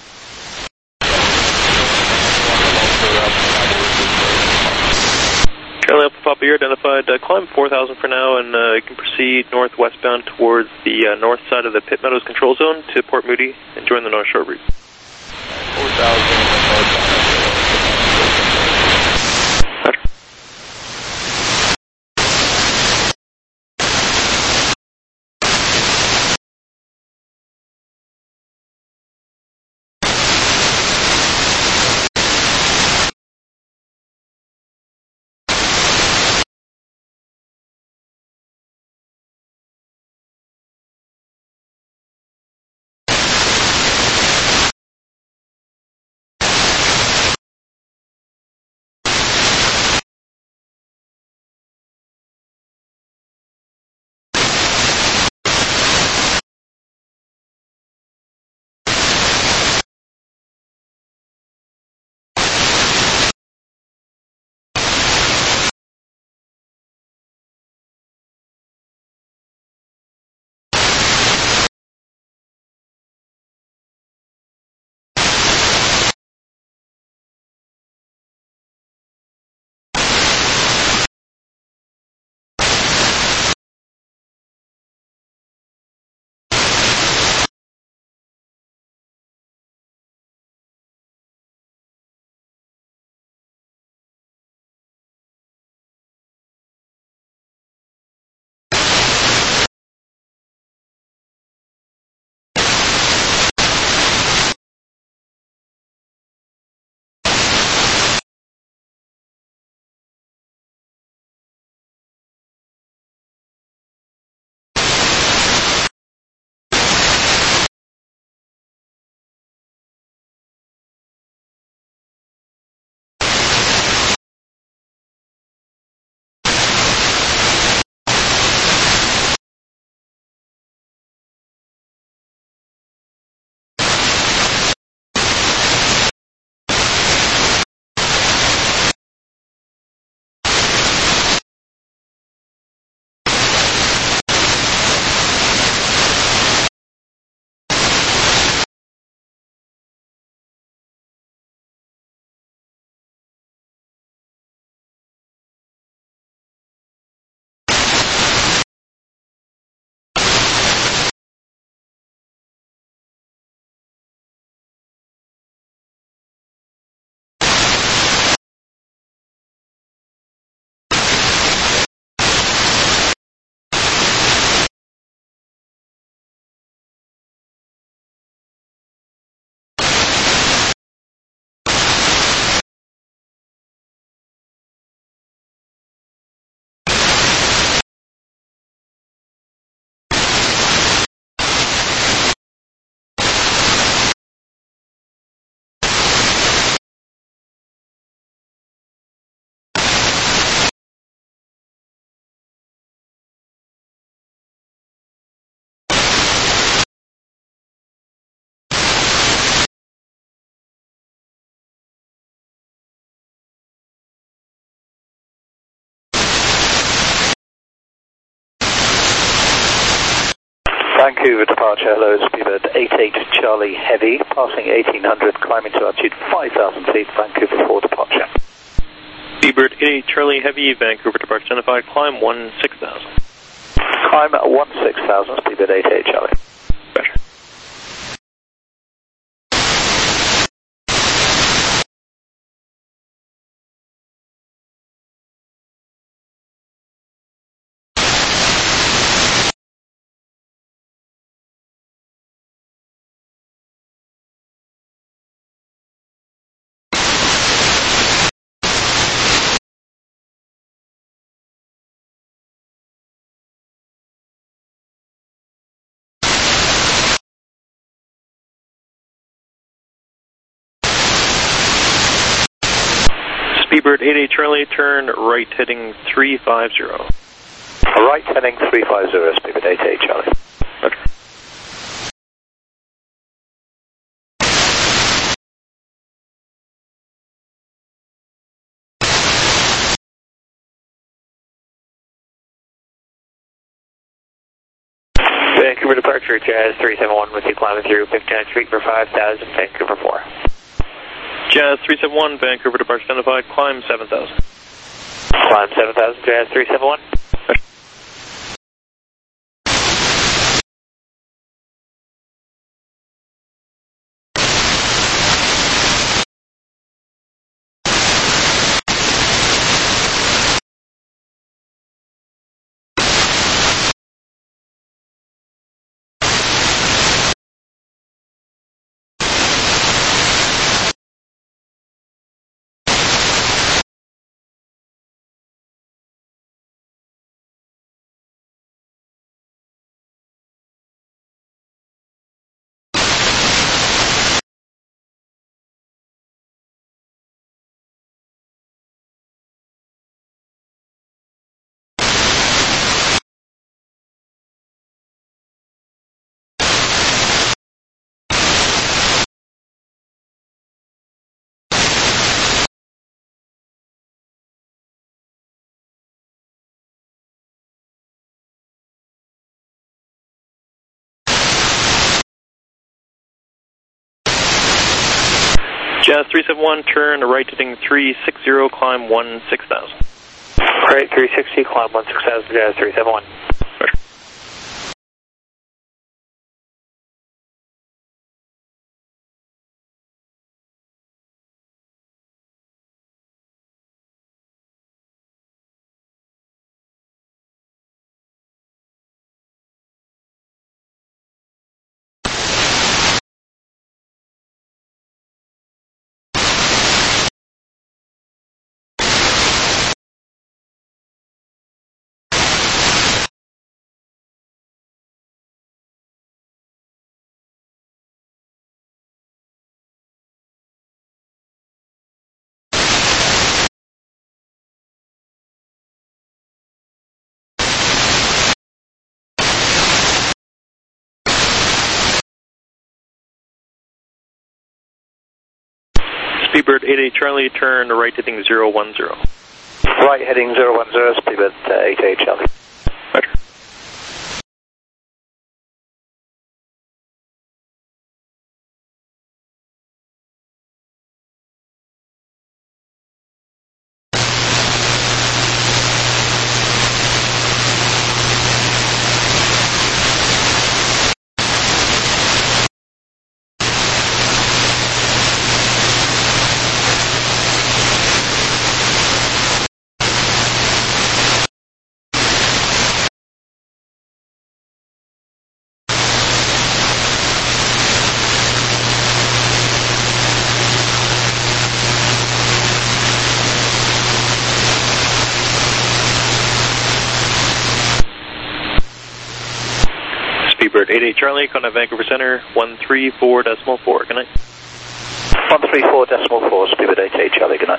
Charlie Alpha Papa, you're identified. Climb 4,000 for now, and you can proceed northwestbound towards the north side of the Pit Meadows control zone to Port Moody and join the North Shore route. 4,000. Vancouver departure, hello, Speedbird 88 Charlie Heavy, passing 1800, climbing to altitude 5,000 feet, Vancouver 4 departure. Speedbird 88 Charlie Heavy, Vancouver departure identified, climb 16,000. Climb 16,000, Speedbird 88 Charlie. Roger. Speedbird 88 Charlie, turn right heading 350. Right heading 350, Speedbird 88 Charlie. Roger. Vancouver departure, Jazz 371 with you climbing through 59th Street for 5,000, Vancouver 4. Jazz 371, Vancouver departure identified, climb 7,000. Climb 7,000, Jazz 371. Jazz 371, turn right heading 360, climb 16,000. Right, 360, climb 16,000, Jazz 371. Roger. Speedbird 88 Charlie, turn right heading 010. Right heading 010, Speedbird 88 Charlie. Roger. Speedbird 88 Charlie, contact Vancouver Center, 134.4. Good night. 134.4, Speedbird 88 Charlie, good night.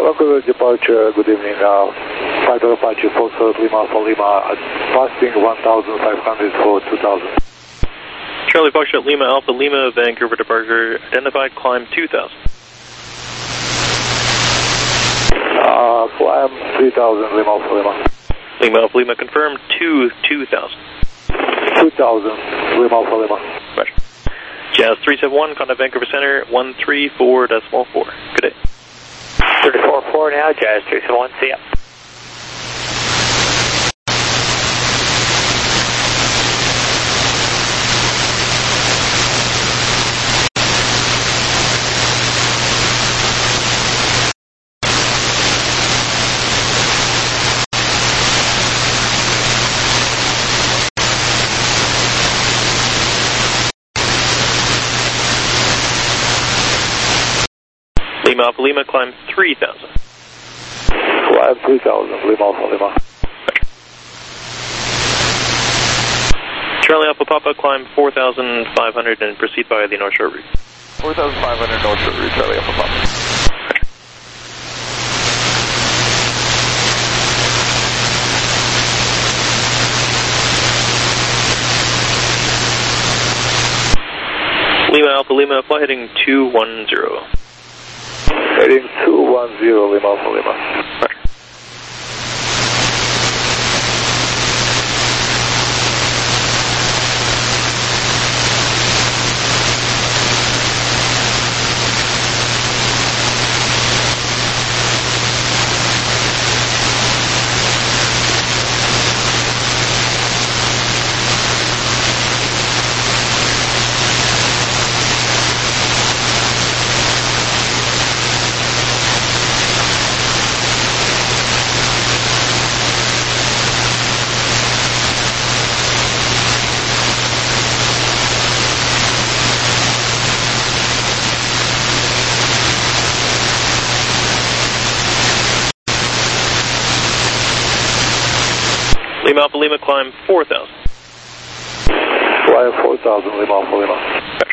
Vancouver departure, good evening. Flight of Apache, Foxtrot Lima for Lima, passing 1,500 for 2,000. Charlie Foxtrot Lima Alpha Lima, Vancouver departure, identified, climb 2,000. Climb 3,000, Lima Alpha Lima. Lima Alpha Lima confirmed, 2,000. 2,000, Lima Alpha Lima. Roger. Jazz 371, contact Vancouver Center, 134.4. Good day. 34.4 now, Jazz 371, see ya. Lima Alpha Lima, climb 3,000. Climb 3,000, Lima Alpha Lima. Charlie Alpha Papa, climb 4,500 and proceed via the North Shore route. 4,500 North Shore route, Charlie Alpha Papa. Lima Alpha Lima, fly heading 210. Heading 210, Lima Alpha Lima. Roger. Lima Alpha Lima, climb 4,000. Climb 4,000, Lima Alpha Lima. Roger.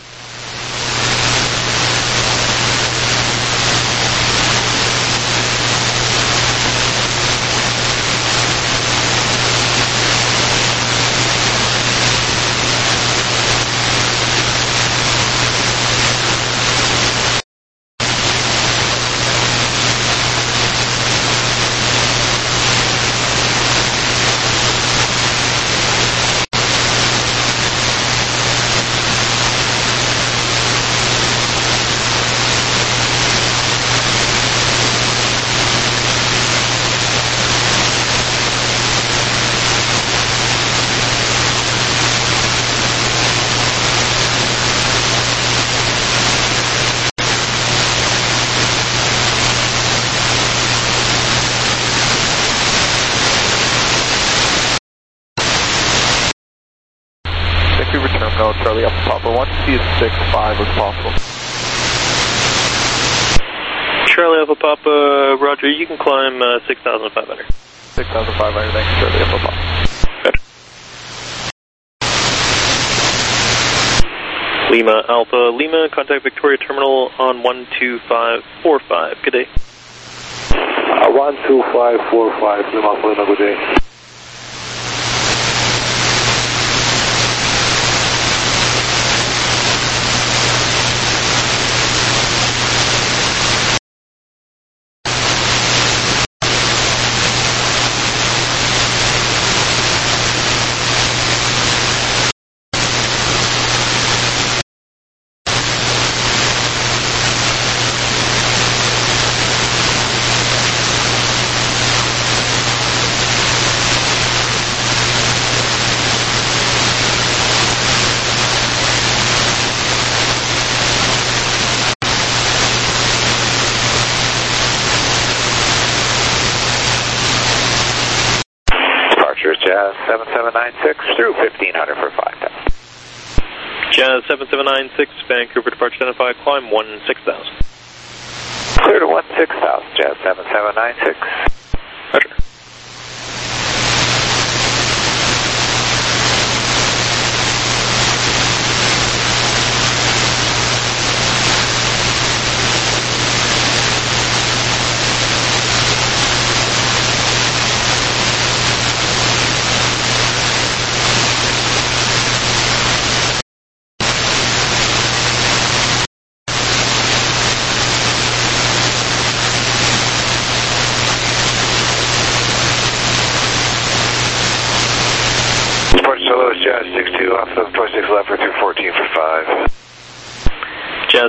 Terminal, Charlie Alpha Papa, 1265 if possible. Charlie Alpha Papa, Roger, you can climb 6,500. 6,500, thanks, Charlie Alpha Papa. Good. Lima Alpha Lima, contact Victoria Terminal on 12545. Good day. 12545, Lima Alpha Lima, good day. Jazz 7796 through 1500 for 5,000. Jazz 7796, Vancouver departure identified, climb 16,000. Clear to 16,000, Jazz 7796. Roger.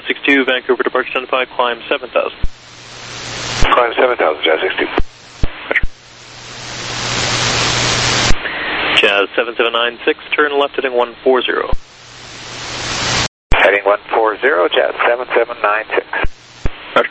Jazz 62, Vancouver departure identified, climb 7000. Climb 7000, Jazz 62. Jazz 7796, turn left heading 140. Heading 140, Jazz 7796. Roger.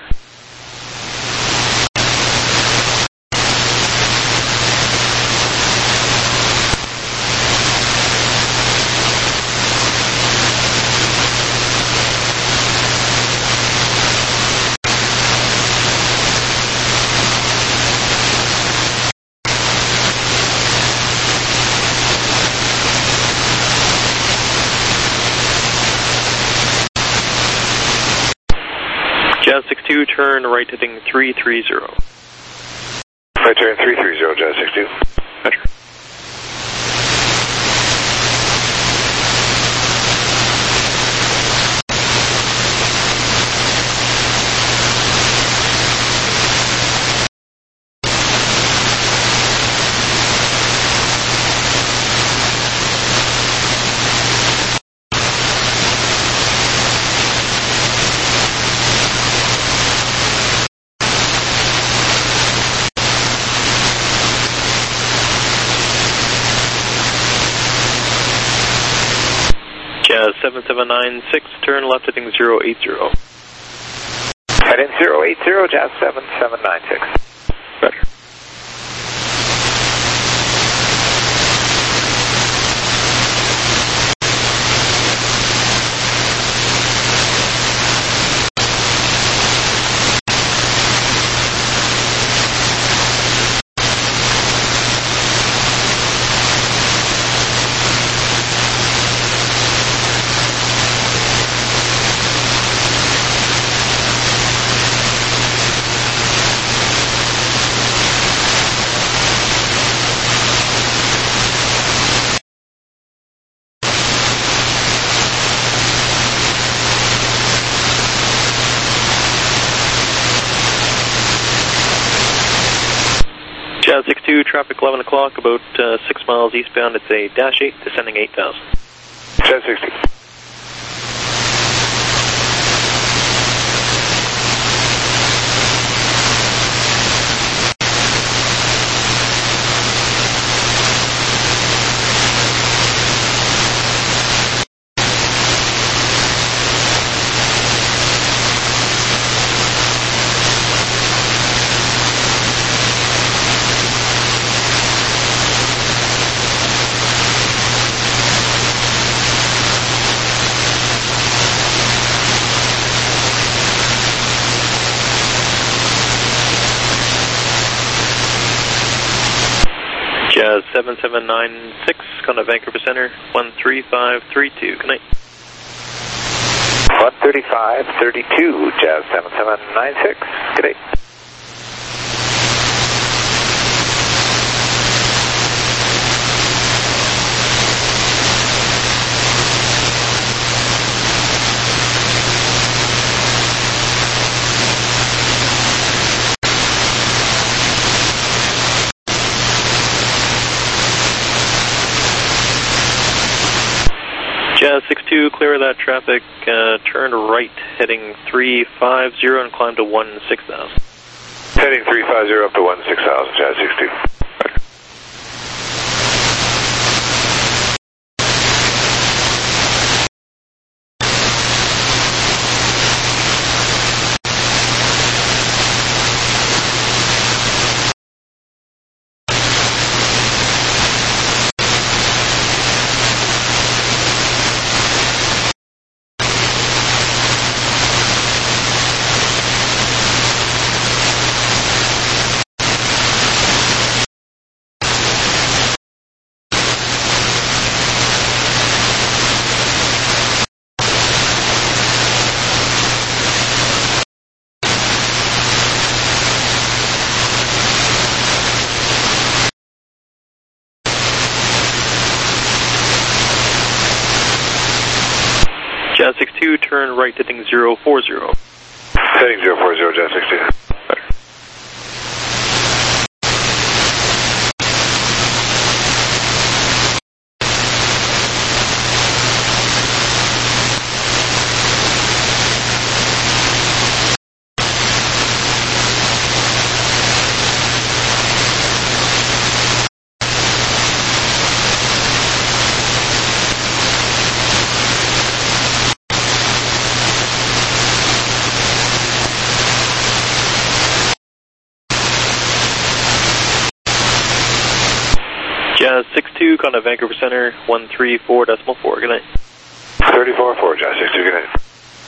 Jazz 62, turn right heading 330. Right turn 330, Jazz 62. Roger. Jazz 7796, turn left heading 080. Heading 080, Jazz 7796. Roger. Jazz 62, traffic 11 o'clock, about 6 miles eastbound. It's a Dash 8, descending 8000. Jazz 60. Jazz 7796, contact Vancouver Center, 13532. Good night. 13532, Jazz 7796. Good day. Jazz 62, clear of that traffic, turn right, heading 350 and climb to 16,000. Heading 350 up to 16,000, Jazz 62. Jazz 62, turn right, heading 040. Heading 040, Jazz 62. Jazz 62, contact Vancouver Center, 134.4, good night. 34.4, Jazz 62, good night.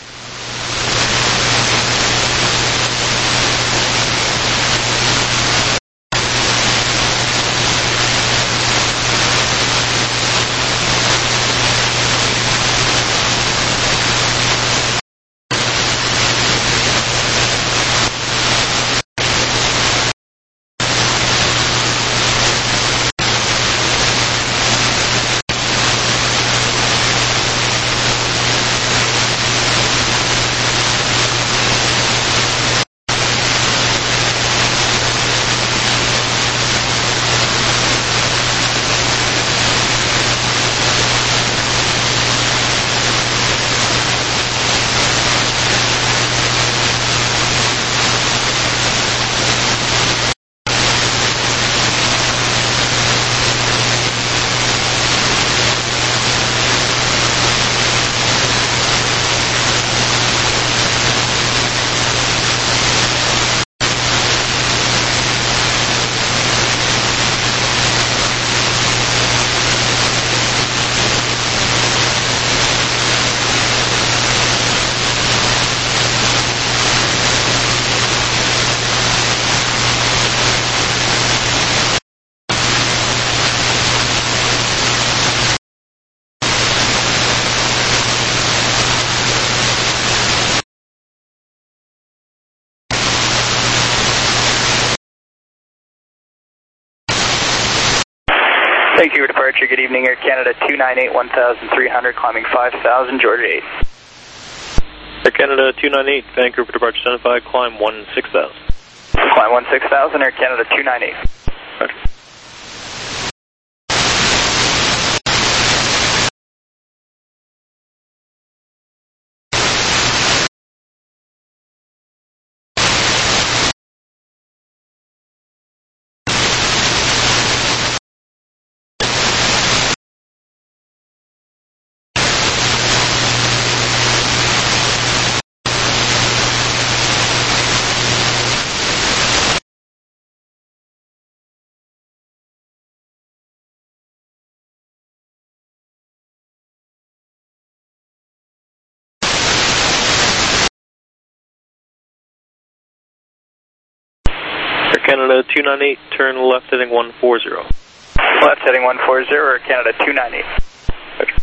Thank you for departure. Good evening, Air Canada 298 1300, climbing 5000, Georgia 8. Air Canada 298, Vancouver departure identified, climb 16,000. Climb 16,000, Air Canada 298. Roger. Canada 298, turn left heading 140. Left heading 140, Air Canada 298. Roger.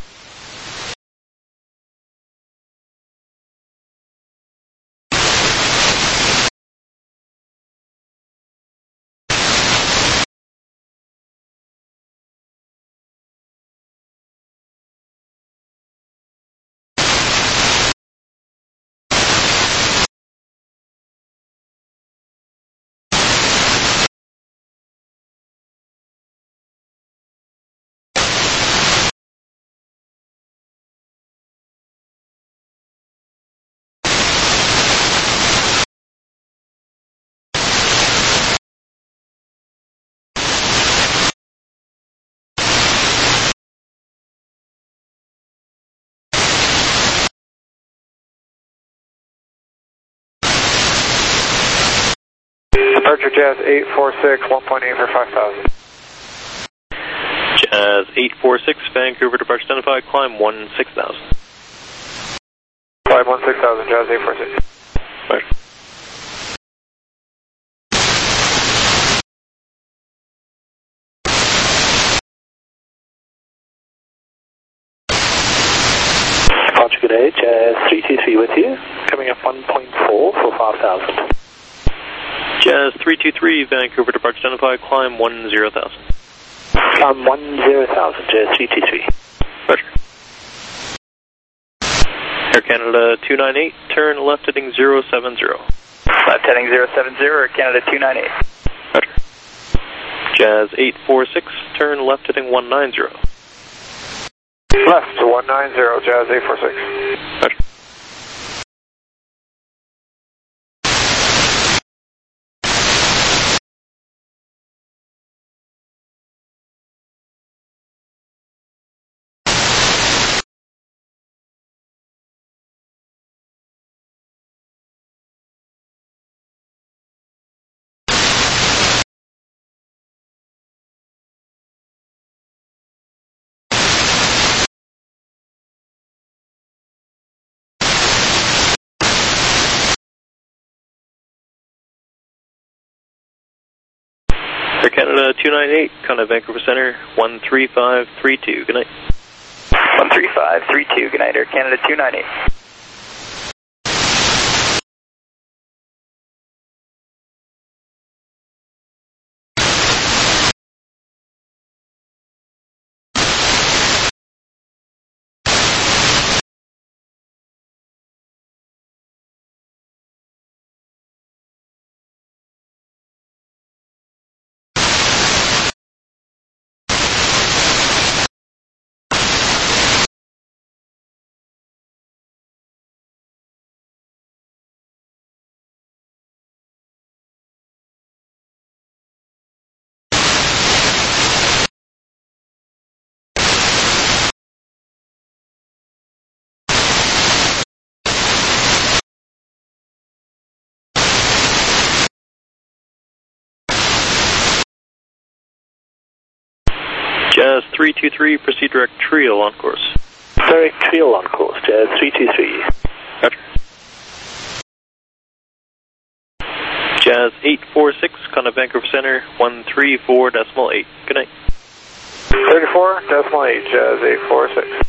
Departure Jazz 846, 1.8 for 5,000. Jazz 846, Vancouver departure identified, climb 16,000. Climb 16,000, Jazz 846. Right. Departure good day, Jazz 323 with you, coming up 1.4 for 5,000. Jazz 323, Vancouver departure identified, climb 10,000. Climb 10,000, Jazz 323. Roger. Air Canada 298, turn left heading 070. Left heading 070, Air Canada 298. Roger. Jazz 846, turn left heading 190. Left to 190, Jazz 846. Roger. Air Canada 298, contact Vancouver Center 13532. Good night. 13532. Good night, Air Canada 298. Jazz 323, proceed direct Trio on course. Direct Trio on course, Jazz 323. Roger. Jazz 846, contact Vancouver Center 134.8. Good night. 34.8, Jazz 846.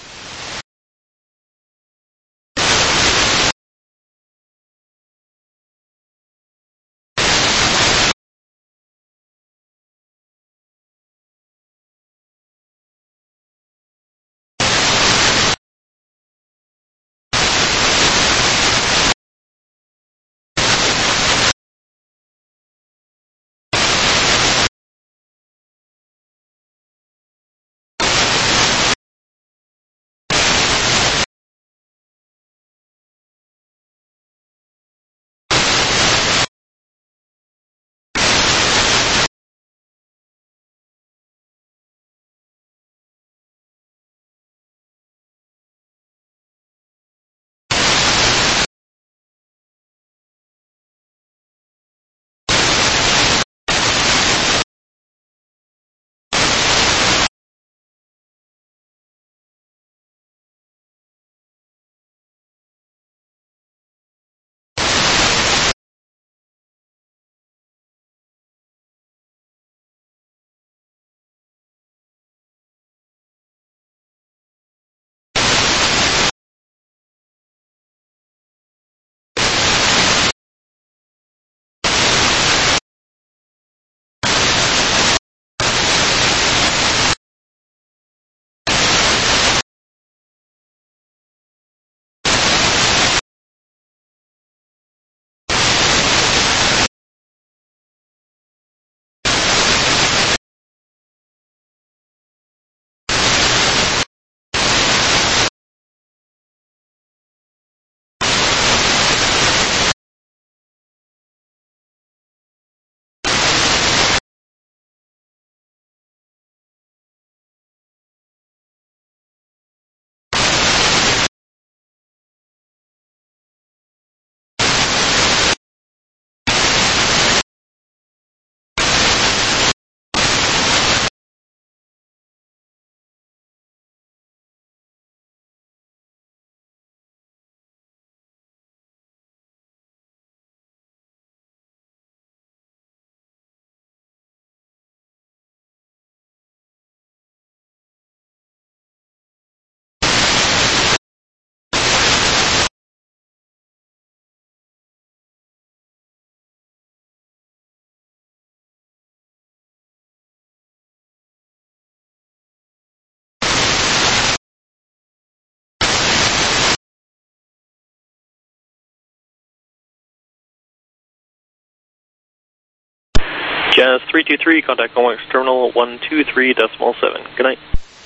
Jazz 323, contact Comex Terminal 123.7. Good night.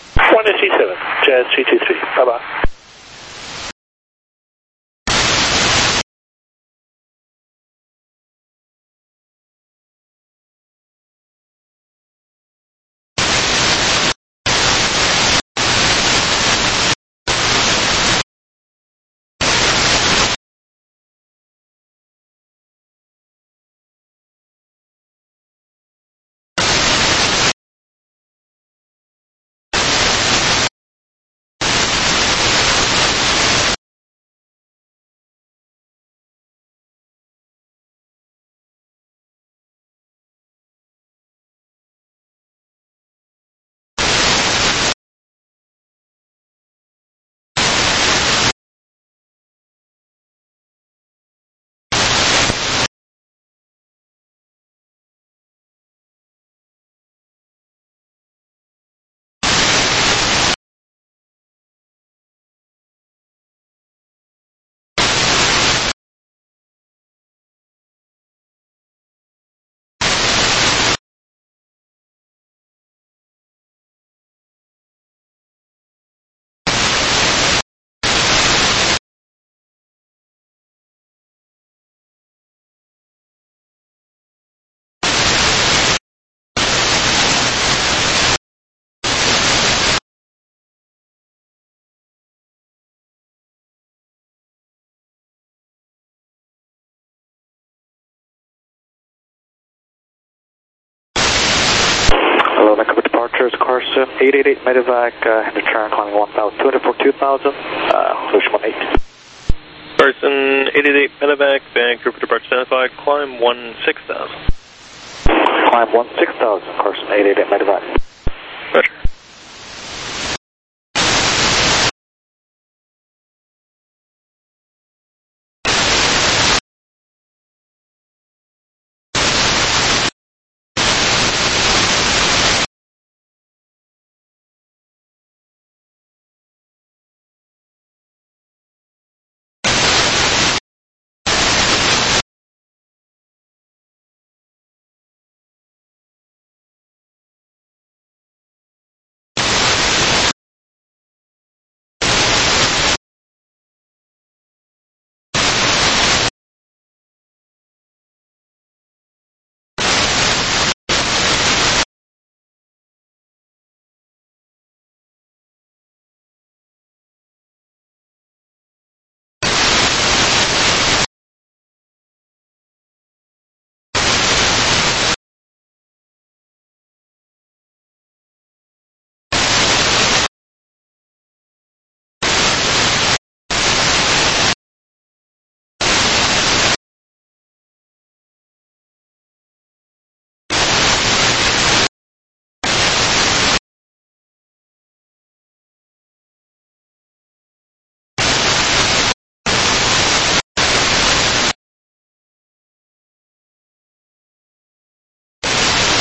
187, Jazz 323. Bye-bye. departures, Carson 888 medevac, and return climbing 1,200 for 2,000, Ocean 18. Carson 888 medevac, Vancouver departure identified, climb 16,000. Climb 16,000, Carson 888 medevac. Roger.